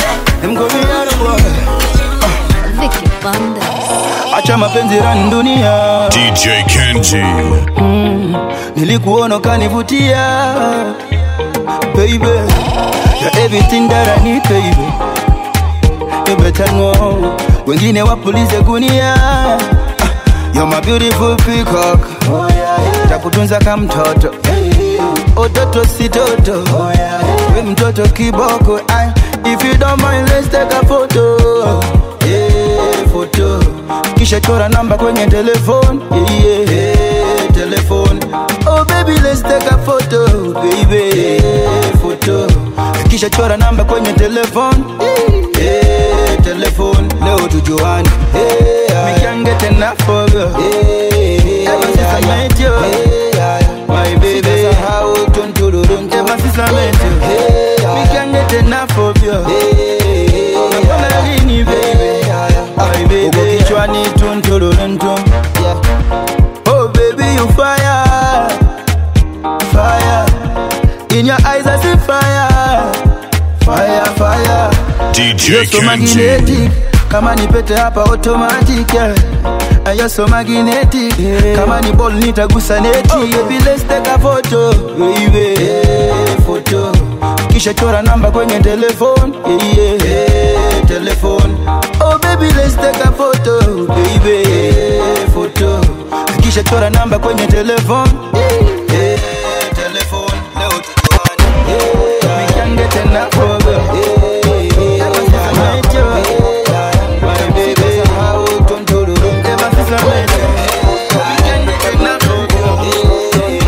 nijipe. Acha mapenzi rani dunia. D J Kenji. mm, Nilikuona kanivutia baby, you're everything that I need baby. You better know, wengine wapulize gunia. ah, You're my beautiful peacock, oh, yeah, yeah. Takutunza kama mtoto, ototo si toto, oh, yeah, yeah. We mtoto kiboko. I, if you don't mind let's take a photo, yeah, photo. Kisha chora namba kwenye telephone, yeah, yeah, telephone. Oh baby let's take a photo, baby, yeah, photo. Kisha chora namba kwenye telephone, yeah, telephone. Leo tujuane, yeah, we can't get enough of you, yeah, ever since I met you, yeah, my baby. How to do do do, ever since I met you, we can't get enough of you, yeah, napenda lini baby, my baby. Uko kichwani tuntuluntum, yeah. Oh baby you fire, fire. In your eyes I see fire, fire, fire. D J You're so magnetic, kama ni pete hapa automatic, yeah. You're so magnetic, yeah. Kama ni ball nitagusa neti, oh, baby let's take a photo, baby, yeah, photo. Kisha chora namba kwenye telephone, yeah, yeah, telephone. Oh baby let's take a photo, baby, yeah, photo. Kisha chora namba kwenye telephone, yeah, telephone. Leo tujuane, yeah, we can't get enough of you, yeah, ever since I met you, my baby. How to do do do, ever since I met you, we can't get enough of you,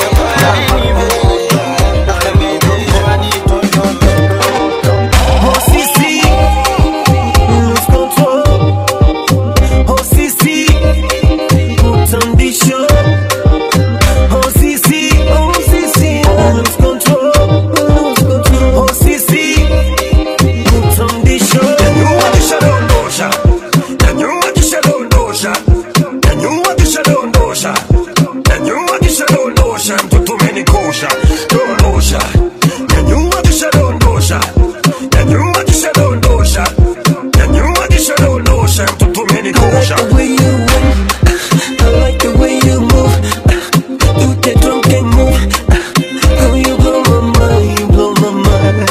Oh Sisi, lose control. Oh Sisi, put on the show. Oh Sisi, oh Sisi, lose control, lose control. Oh Sisi, put on the show. Nyanyua kisha dondosha, nyanyua kisha dondosha, nyanyua kisha dondosha, nyanyua kisha dondosha, mtoto umenikosha, dondosha, nyanyua kisha dondosha, nyanyua kisha dondosha, nyanyua kisha dondosha, mtoto umenikosha. The way you move, I like the way you move. You that drunken move, oh you blow my mind, you blow my mind.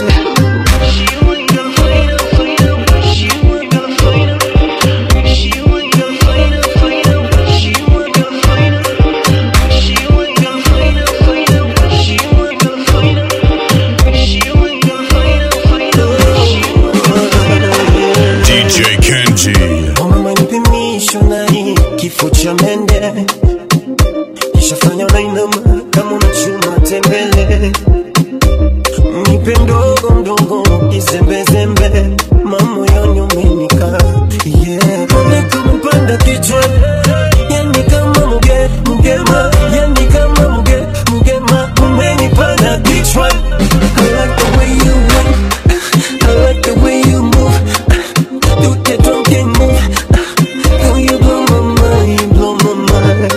D J Kenji. Mama nipimisho na hii kifo cha mende, kishafanya unainama kama unachuma tembele. Nipe ndogo mdogo izembezembe, mamoyoni umenika, yeah. Mone kumepanda kichwa, yani kama mugema, yani kama muge, mugema, umenipa na Detroit. I like the way you went, I like the way you move, do the drunken move. Girl, you blow my mind, blow my mind.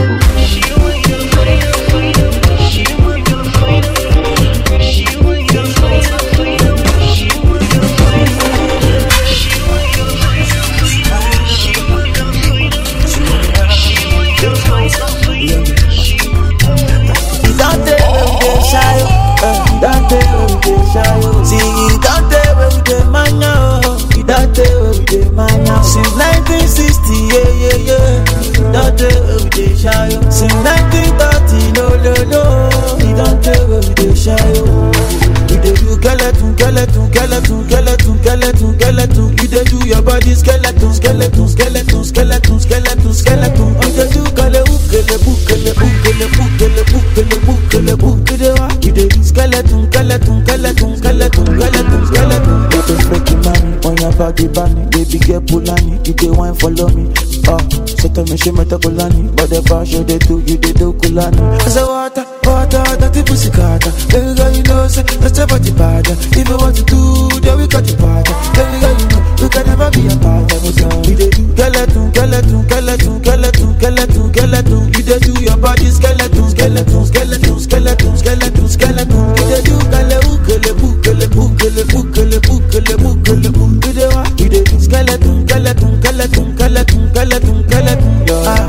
Since nineteen sixty, yeah, yeah, yeah. Don't tell where we dey shy. Since nineteen thirty, no, no, no. We don't tell where we dey shy. We dey do skeleton, skeleton, skeleton, skeleton, skeleton, skeleton. You dey do your body skeleton, skeleton, skeleton, skeleton, skeleton, skeleton. You dey do kale ukele bukele bukele bukele bukele bukele bukele. You dey do skeleton, skeleton, skeleton, skeleton, skeleton, skeleton. You dey freaky mommy on your body, bunny. Baby girl Pulani, you dey wine follow me. Oh, so tell me she meta Kulani, but the bar show they do, you they do Kulani. I say water, water, that's the pussy carter. Baby girl, you know, say that's the body bad. If you want to do, then we got the part. Baby girl, you know, we can never be a part. We dey do skeleton, skeleton, skeleton, skeleton, skeleton, skeleton. You dey do your body skeleton, skeleton, skeleton, skeleton, skeleton, skeleton. You dey do kale ukele bukele bukele bukele bukele bukele bukele. You dey what? You dey do skeleton, skeleton, skeleton, skeleton, skeleton, skeleton. Ah,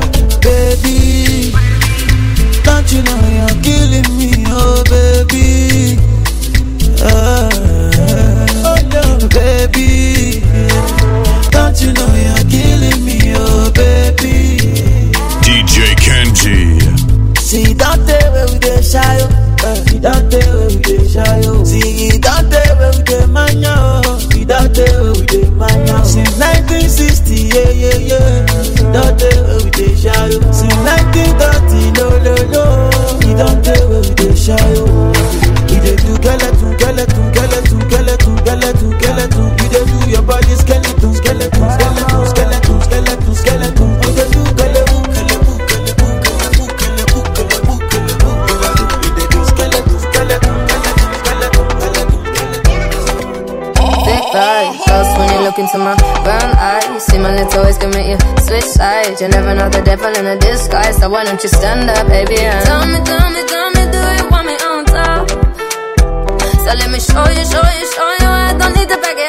baby, don't you know you're killing me, oh baby. Ah, oh no, baby, don't you know you're killing me, oh baby. D J Kenji. See, don't tell where we dey shy, oh. See, don't tell where we dey shy, oh. See, don't tell where we dey mania, oh. See, don't tell where we dey mania. Since nineteen sixty, yeah, yeah, yeah. Don't tell where we dey shy, oh. Since nineteen thirty, no, no, no. See, don't tell where we dey shy, oh. We dey do skeleton, skeleton, skeleton, skeleton, skeleton, skeleton. We dey do your body skeleton, skeleton, skeleton, skeleton, skeleton, skeleton. We dey do skeleton, skeleton. Close when you look into my brown eyes. See my lips always commit you switch sides. You never know the devil in a disguise. So why don't you stand up, baby, and tell me, tell me, tell me, do you want me on top? So let me show you, show you, show you. I don't need to back it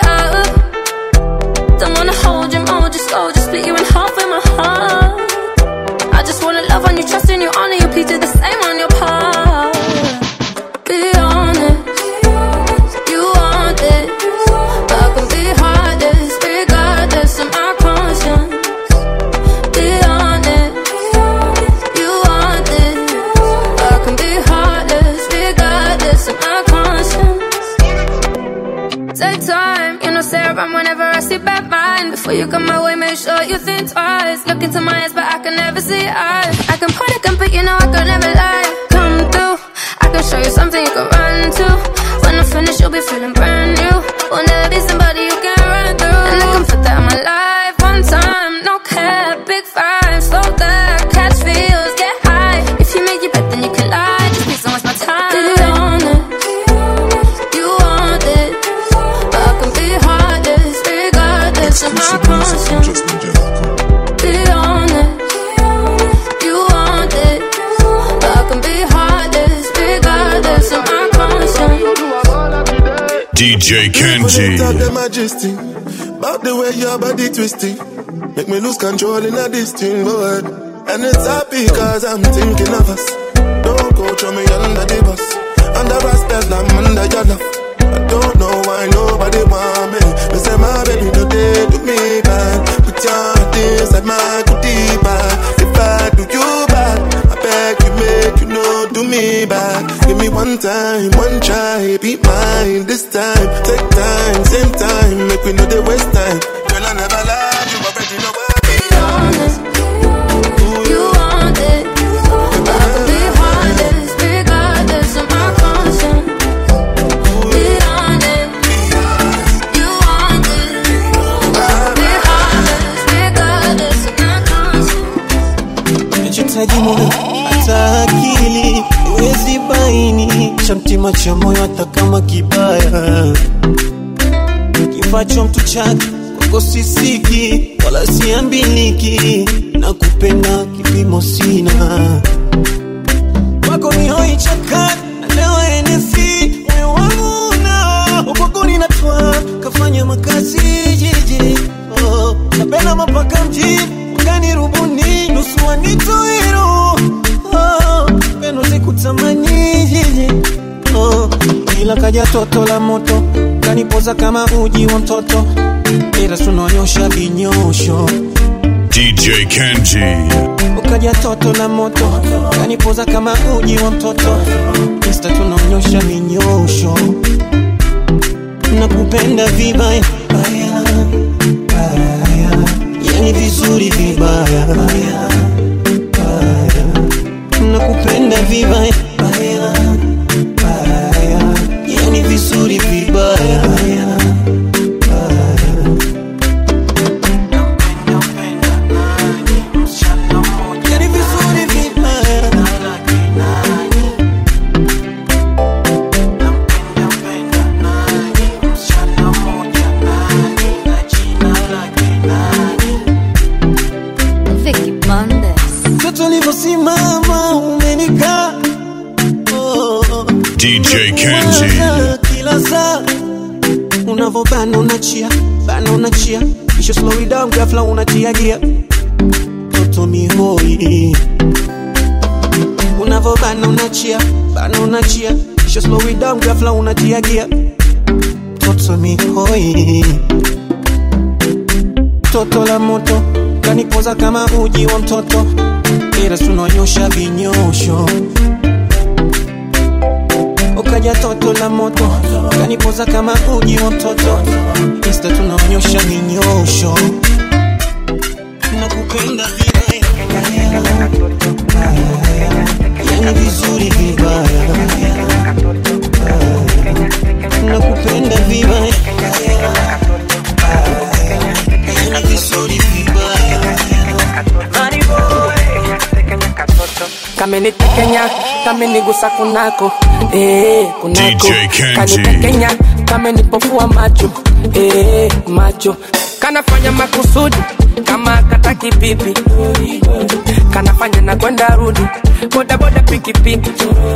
up. Don't wanna hold you, mold you slow. Just split you in half with my heart. I just wanna love on you, trust in you, honor you. Please do the same on your part. Be honest, you want it. I can be heartless, regardless of my conscience. Be honest, you want it. I can be heartless, regardless of my conscience. Take time, you know, say around whenever I see bad mind. Before you come my way, make sure you think twice. Look into my eyes, but I can never see eyes. I can point a gun, but you know I can never lie. Come through, I can show you something you can run to. When I finish, you'll be feeling brand new. Will never be somebody you can run through. And the comfort that my life, one time, no cap, big five, slow that, catch feels, get high. If you make your bet, then you can lie. Just please don't waste my time. Be honest, you want it. I can be heartless, regardless of my conscience. Be honest, you want it. I can be heartless, regardless of my conscience. D J Kenji. Talk the majesty, about the way your body twisting, make me lose control in a this thing, boy. And it's happy cause I'm thinking of us. Don't go throw me under the bus. Under respect, I'm under your love. I don't know why nobody want me. They say my baby, no they do me bad. Put your heart inside my goodie bag. If I do you bad, I beg you make you know do me bad. Give me one time, one try, be mine this time. Take time, same time, make we know they waste time. Girl, I never lied, you already know why. Be honest, you want it. I can be heartless, regardless of my conscience. Be honest, you want it. I can be heartless, regardless of my conscience. Unachitaji muda chuma cha moyo hata kama kibaya. Kifacho mtu chake kwako sisiki wala siambiliki, na kupenda kipimo sina. Kwako ni hoi chakani na leo N S moyo wangu na kwako ninatwa kafanya makazi jiji. Oh, napenda mapaka mjini mgani rubuni nusu wanitoiro. Oh, peno zikutamani jiji. Oh, ila kaja toto la moto kanipoza kama uji wa mtoto, ila tunonyosha vinyosho. D J Kenji. Ukaja toto la moto kanipoza kama uji wa mtoto, Insta tunonyosha vinyosho. Nakupenda vibaya baya baya, yani vizuri vibaya baya baya. Nakupenda vibaya baya baya, yani vizuri vibaya baya baya. Simama umenika. Oh, D J Kenji. Kila saa unavobana unachia, bana unachia, kisha slow it down ghafla unatia gia. Toto mihoi. Unavobana unachia, bana unachia, kisha slow it down ghafla unatia gia. Toto mihoi. Toto la moto kanipoza kama uji wa mtoto, ila tunonyosha vinyosho. Ukaja toto la moto kanipoza kama uji wa mtoto, Insta tunonyosha vinyosho. Nakupenda vibaya, yani vizuri vibaya. Nakupenda vibaya, yani vizuri vibaya. Kameni tekenya, kameni gusa kunako, eh kunako. D J Kenji. Kameni tekenya, kameni pofua macho, eh macho. Kanafanya makusudi kama kataki pipi, kanafanya na kwenda rudi, boda boda piki piki.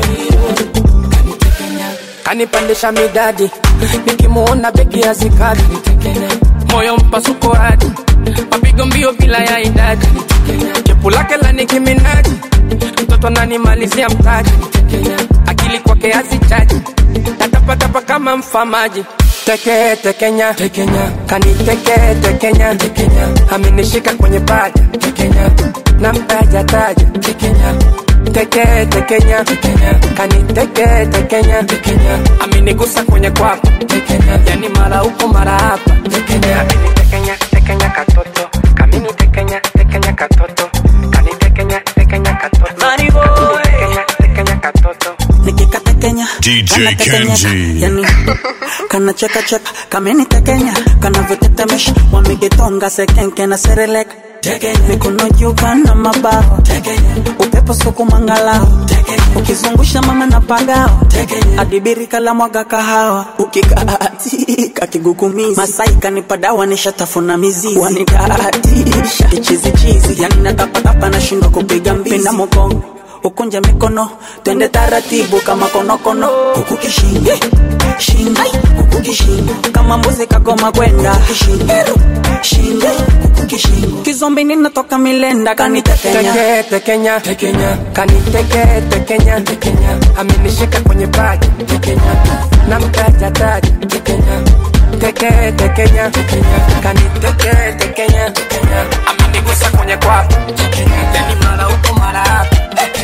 Kanipandisha midadi, nikimuona beki ya zikadi, moyo mpasuko hadi, mapigo mbio bila ya idadi. Chepu lake la Nicki Minaj, mtoto ananimalizia mtaji, akili kwake hazichaji, natapatapa kama mfamaji. Teke tekenya, tekenya, kani teke tekenya, tekenya, amenishika kwenye paja, tekenya, na mtaja taja, tekenya, teke tekenya, tekenya, kani teke tekenya, tekenya, amenigusa kwenye kwapa, tekenya, yani mara huko mara hapa, tekenya, tekenya, tekenya katoto, kamini tekenya, tekenya katoto, kani tekenya, tekenya katoto, money boy, tekenya, tekenya katoto, nikika tekenya, D J Kenji. yani kana cheka cheka, kamini tekenya, kana vyotetemesha, wamigetonga sekenke na sereleka. Mikono juu kana mabaho, upepo suku mangalao, ukizungusha mama na pagao, adibiri kala mwaga kahawa, ukikaatika kigugumizi, Masai kanipadawa nishatafuna mizizi, wanikatisha kichizi chizi, yani natapatapa na shindo kupiga mbizi. Penda mokongo, ukunja mikono, twende taratibu kama konokono, huku kishingo, shingo, huku kishingo, kama mbuzi kagoma kwenda, kishingo, shingo, huku kishingo, kizombi ninatoka milenda, kanitekenya, teke tekenya, tekenya, kaniteke tekenya, tekenya, amenishika kwenye paja, tekenya, na mtaja taja, tekenya, teke tekenya, tekenya, kaniteke tekenya, tekenya, amenigusa kwenye kwapa, tekenya, yani mara huko mara hapa.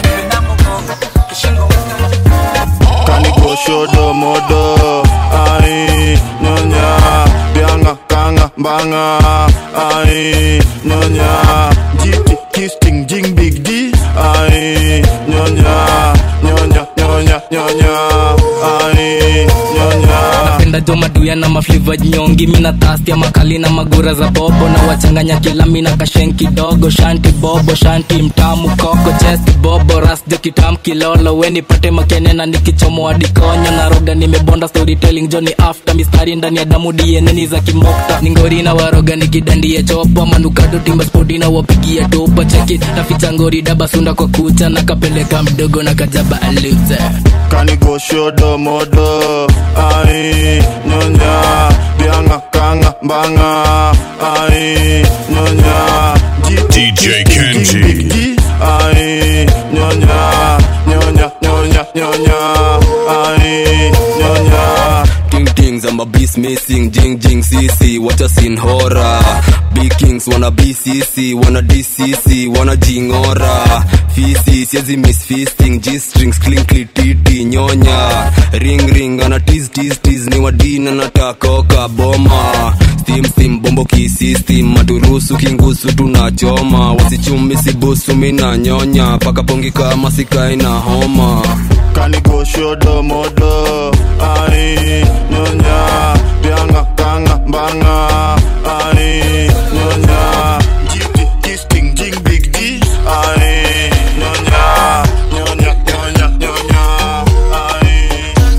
Kaniko shodo modo, ai nyonya, bianga kanga banga, ai nyonya, jiti kisting jing big D, ai nyonya, nyonya nyonya nyonya, ai nyonya. napenda jo maduya na mafliva nyongi. Mina thasti ya makali na magura za bobo, na wachanganya kila mina kashen kidogo. Shanti bobo, shanti mtamu koko, chest bobo, ras jo kitam kilolo. Weni pate makene na nikichomo adikonyo, na roga nimebonda storytelling Johnny after mistari ndani ya damu D N A ni za kimokta. Ningori na waroga nikidandia chopa, manukato timba spoti na wapigia topa. Check it, naficha ngori daba sunda kwa kucha, na kapeleka mdogo na kajaba aluze. Kanigo shodo modo, ai, nyonya, bianga kanga banga, ai, nyonya, D J Kenji, ai, nyonya, nyonya, nyonya, nyonya, ai, nyonya. Ting tings, I'm a beast missing, jing jing C C, what a scene horror. Big kings wanna B C C, wanna D C C, wanna jingora. Feces, yezi miss feasting, G-strings, clinkly titi, nyonya. Ring ring, ana tease tease tease, ni wadina natakoka boma. Steam steam, bombo kisistem, maturusu kingusu tunachoma. Wasichumi sibusu mina nyonya, paka pongi kama sikai na homa. Kanigo shodo modo, ai, nyonya, bianga kanga banga, ai, nyonya, G-sting, jing big D, ai, nyonya, nyonya, nyonya, nyonya, ai.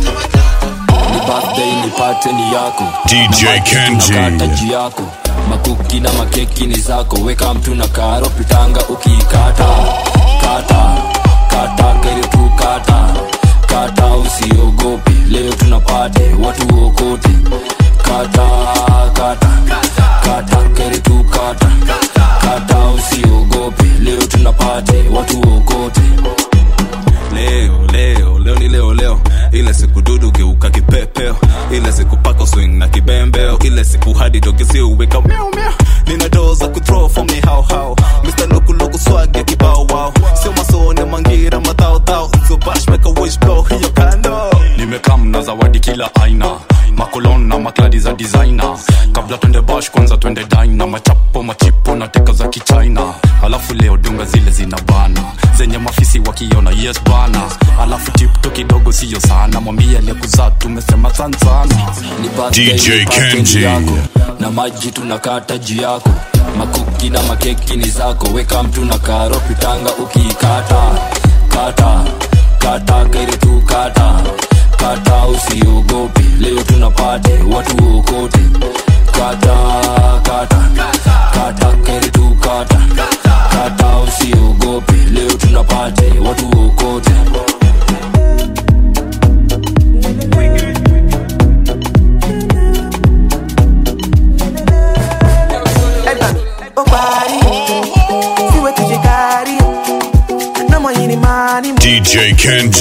Ni birthday ni party ni yako, D J Kenji, nakata juu yako. Makuki na makeki ni zako, weka mtu na karo pitanga ukikata. Kata, kata kere tu kata. Kata usiogope, leo tunapate watu okote. Kata, kata, kata kere tu kata. Kata usiogope, leo tunapate watu okote. Leo, leo, leo ni leo leo. Ile siku dudu geuka kipepeo, ile siku pako swing na kibembeo, ile siku hadi dogezi uweka meow meow. Nina doza kuthrow for me how how, Mister Loku Loku swag ya kibao wow. Sio masone mangira madao dao, so bash make a wish blow hiyo kando. Nimekam na zawadi kila aina, makolon na makladi za designer. Kabla twende bash kwanza twende dine, machapo machipo na teka za kichina. Alafu leo dunga zile zinabana, zenye mafisi wakiona yes bana. Alafu tipto kidogo siyo sana, mwambie aliyekuzaa tumesema sana sana. D J Kenji, na maji tunakata juu yako. Makuki na makeki ni zako, weka mtu na karo pitanga ukikata. Kata, kata kere tu kata. Kata usiogope, leo tunapate watu okote. Kata, kata, kata kere tu kata. Kata usiogope, leo tunapate watu okote. D J Kenji,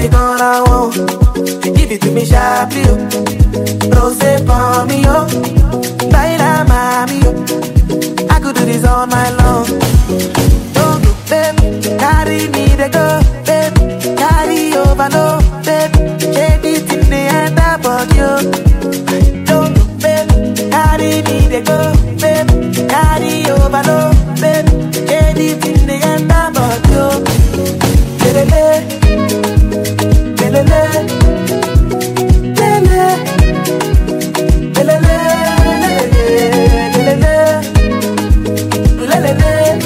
give it to me sharply, rose for me, yo. Baila mami, yo. I could do this all night long. Don't go, baby, carry me to go, baby, carry over, no, baby, shake it in the end about you. Don't go, baby, carry me to go, baby, carry over, no, baby, shake it in the end about you. Lelele, lelele, lelele, lelele, lelele, lelele,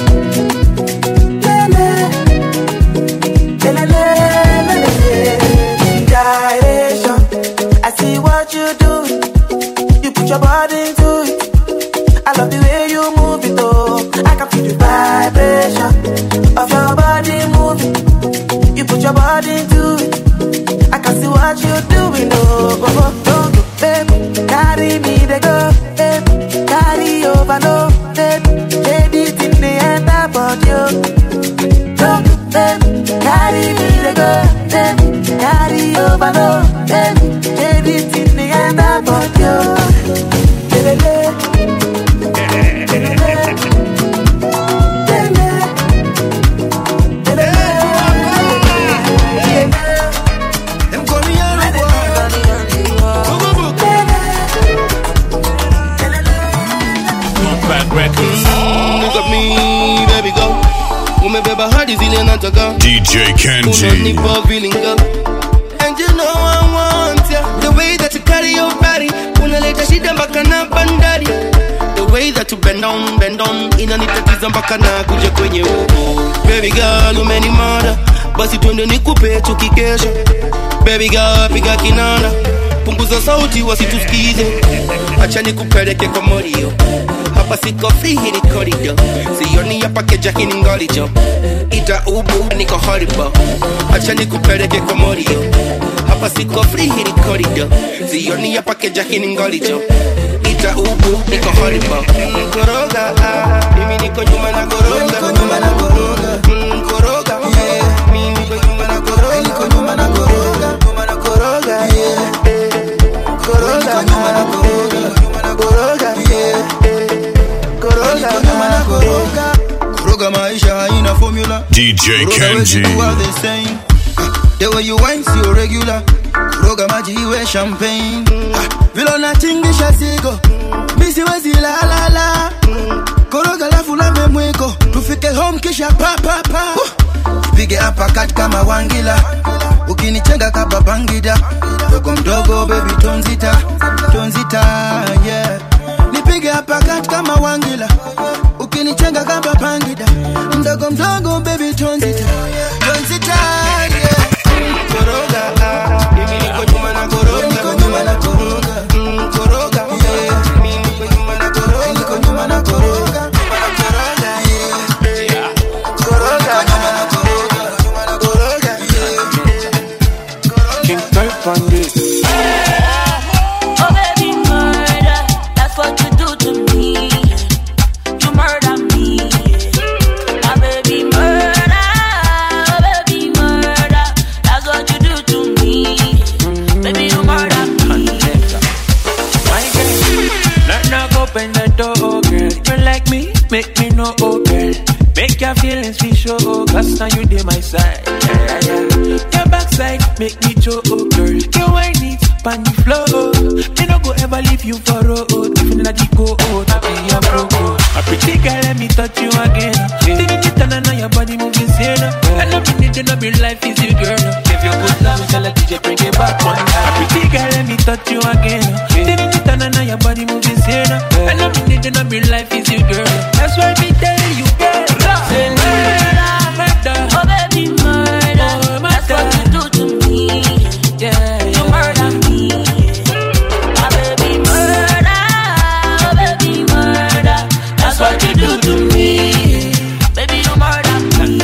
lelele. Gyration, I see what you do. You put your body into it. I love the way you move it, oh. I can feel the vibration of your body moving. You put your body into it. I can see what you're doing, oh, oh, oh, oh, baby. Carry me to go, baby. Carry over, no, baby. Shade it in the end about you. Go, baby. Carry me to go, baby. Carry over, no, baby. Shade it in the end about you. Lelele. Look at me, baby girl. Umebeba hadi zile nataka. D J Kenji, Unanipa feeling girl. And you know I want ya. The way that you carry your body Inaleta shida mpaka na bandari. The way that you bend down, bend down, inanitatiza mpaka na kuja kwenye uko. Baby girl, umenimada, basi twende nikupe tukikesha. Baby girl, piga kinanda, punguza sauti wasitusikize. Acha nikupeleke kwa morio, hapa siko free hili corridor. Sioni hapa keja hini ngolijo, ita ubu niko horrible. Acha nikupeleke kwa morio, hapa siko free hili corridor. Sioni hapa keja hini ngolijo, ita ubu niko horrible. Mm, koroga, ah, mimi niko nyuma na koroga. Niko nyuma na koroga. Mm, koroga, yeah. Mimi niko nyuma na koroga. Niko nyuma na koroga. Nyuma na koroga, yeah. Koroga, nyuma na koroga. Nyuma na koroga, yeah. Koroga, nyuma na koroga. Koroga maisha haina formula. D J Kenji. The way you wine so regular. Koroga maji iwe champagne. Vilo na tingisha sigo, misi wezi la la la. Koroga lafu la memweko, tufike home kisha pa pa pa. Pige uppercut kama wangila, ukinichenga kaba bangida. Dogo mdogo baby tonzita, tonzita yeah. Nipige uppercut kama wangila, ukinichenga kaba bangida. Dogo mdogo baby tonzita, tonzita yeah. Koroga, ah, mimi niko nyuma na koroga. Niko nyuma na koroga. Mm, koroga, yeah. Mimi niko nyuma na koroga. Niko nyuma na koroga. Nyuma na koroga, yeah. Koroga, nyuma na koroga. Nyuma na koroga, yeah. King Type on this. Oh baby murder, that's what you do to me. You murder me. Oh baby murder, oh baby murder, that's what you do to me. Baby you murder me. My girl, knock knock open the door, girl. You like me, make me know, oh girl. Make your feelings be show, oh, cause now you dey my side. Yeah, yeah, yeah. Your backside make me show, oh girl. You whine it, pan the floor. Me no go ever leave you for road. If you not go, oh, that be your bro. A pretty girl, let me touch you again. Did you get on and your body moving sane? I know you need to know your life is you, girl. If you good love, tell a D J bring it back one. A pretty girl, let me touch you again. Did you get on and your body moving sane? I know you need to know your life is you, girl. That's why me tell you, girl. Say murder, murder. Oh baby murder, Oh, that's what you do to me. Yeah, You murder me. Oh baby murder, oh baby murder, that's what you do to me. Baby you murder me.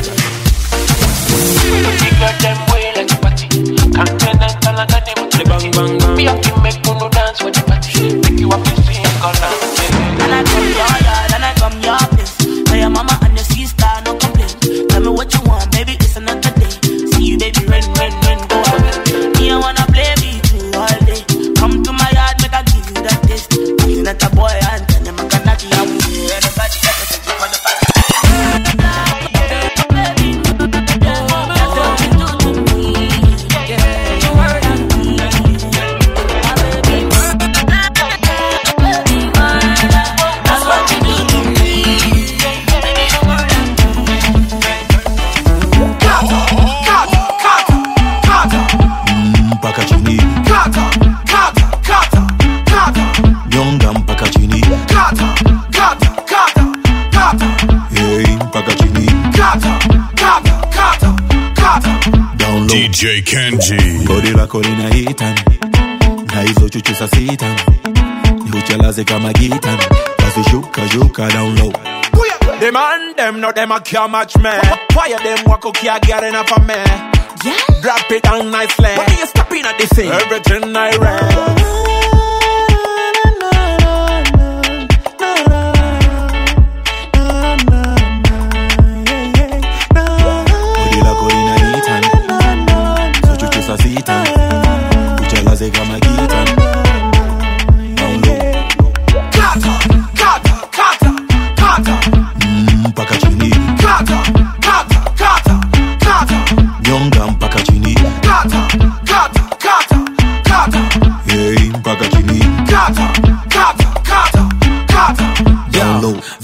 you got them way like a party. Continental and got them with the bang bang bang. Me have to make you dance with the party. Make you up to sing color. And I come your yard and I come your place. Now your mama and your sister no complain. Tell me what you want, baby, it's another day. See you, baby, rain, rain, rain, go away. Me, I wanna play with you all day. Come to my yard, make I give you that taste. You not a boy, and tell them I can knock you out. Anybody got to take you on the back. Mpaka chini kata kata kata kata nyonga mpaka chini kata kata kata kata hey mpaka chini kata kata kata kata down low D J Kenji. body lako linaita na hizo chuchu sa sita ni uchelaze kama gita basi shuka shuka down low. The man them no them a can't match me. Fire them walk okay I get enough of me. Yeah. Drop it down nicely. When you step in at the scene, everything I read. Body lako linaita so chuchu sa sita uchelaze kama gita down low. Kata kata kata kata mpaka chini kata kata kata kata nyonga mpaka chini kata kata kata kata hey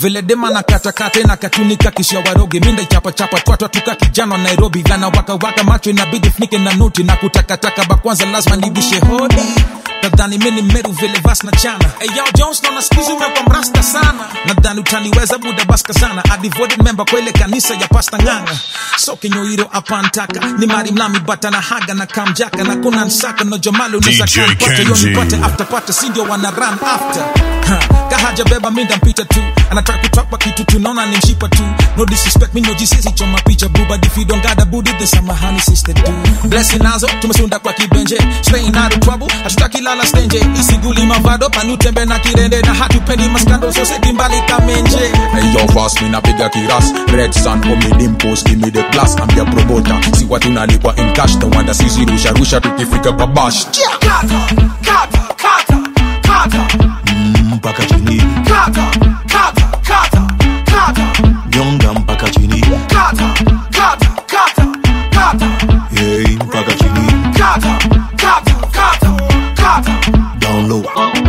Vile dema na kata kata na katunika kisha waroge. Minda chapa chapa twatwa tuka kijana Nairobi. Vana waka waka macho inabidi funike na nuti. Na kutakataka bakwanza lazima nibishe hodi. Nadhani mini meru vile vas na chana. Hey yo Jones no nasikizi umekwa mrasta sana. Nadhani utaniweza buda baska sana. A devoted member kwa ile kanisa ya pasta nganga. So kinyoiro apantaka. Ni mari mlami bata na haga na kamjaka. Na kuna nsaka no jamalo unisa kampata. Yo nipate after pata sindio wana run after. Ha, kahaja beba minda mpita tu. Anataka kutalk kitu tu naona ni mshipa tu. No disrespect me no jisisi choma picha boo. But if you don't got a booty then samahani sister do. Blessing nazo tumesunda kwa kibenje. Staying out of trouble hatutaki lala stenje. Isiguli mavado panutembe na kirende. Na hatupendi maskando so sedi mbali kamenje. Hey yo fast me na piga kiras. Red sun on me dimpos give me the plus. I'm your promoter. Si watu nalipwa in cash. The wanda sisi rusha rusha tukifika kwa bash. Kata, kata, kata, kata. Mpaka chini. Kata, kata, kata, kata. Nyonga mpaka chini. Kata, kata, kata, kata. Hey, mpaka chini. Kata, kata, kata, kata. Down low.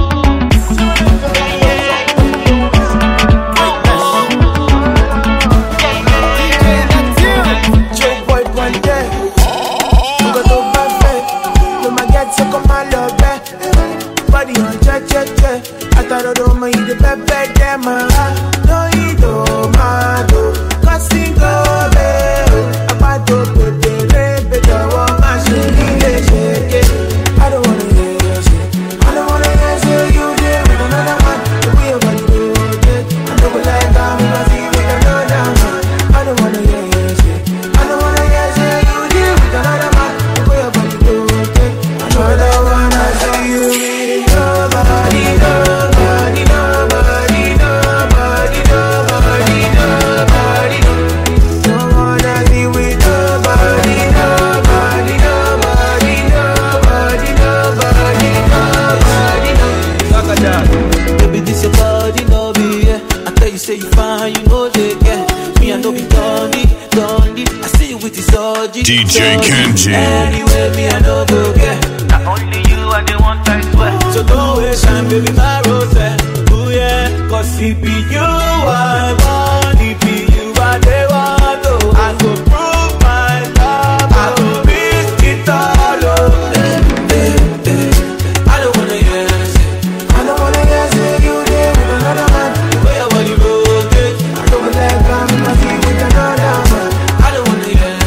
D J Kenji. Anyway, me I no go get. Not only you are the one I swear. So don't waste time, baby, my rose. Oh yeah, cause it be you I want, it be you I they want. Oh, I go prove my love, I go risk it all. Oh, eh, eh, eh. I don't wanna hear it. I don't wanna hear say you there with another man. The way your body rotate, I don't wanna let come in my feet with another man. I don't wanna hear it.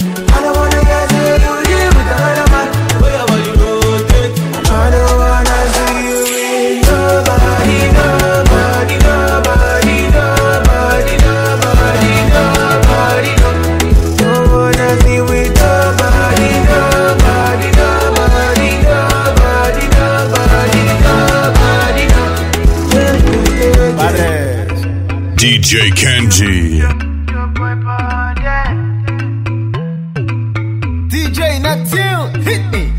D J Kenji. D J Neptune, hit me.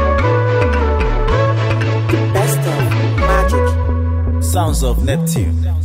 The best of magic. Sounds of Neptune.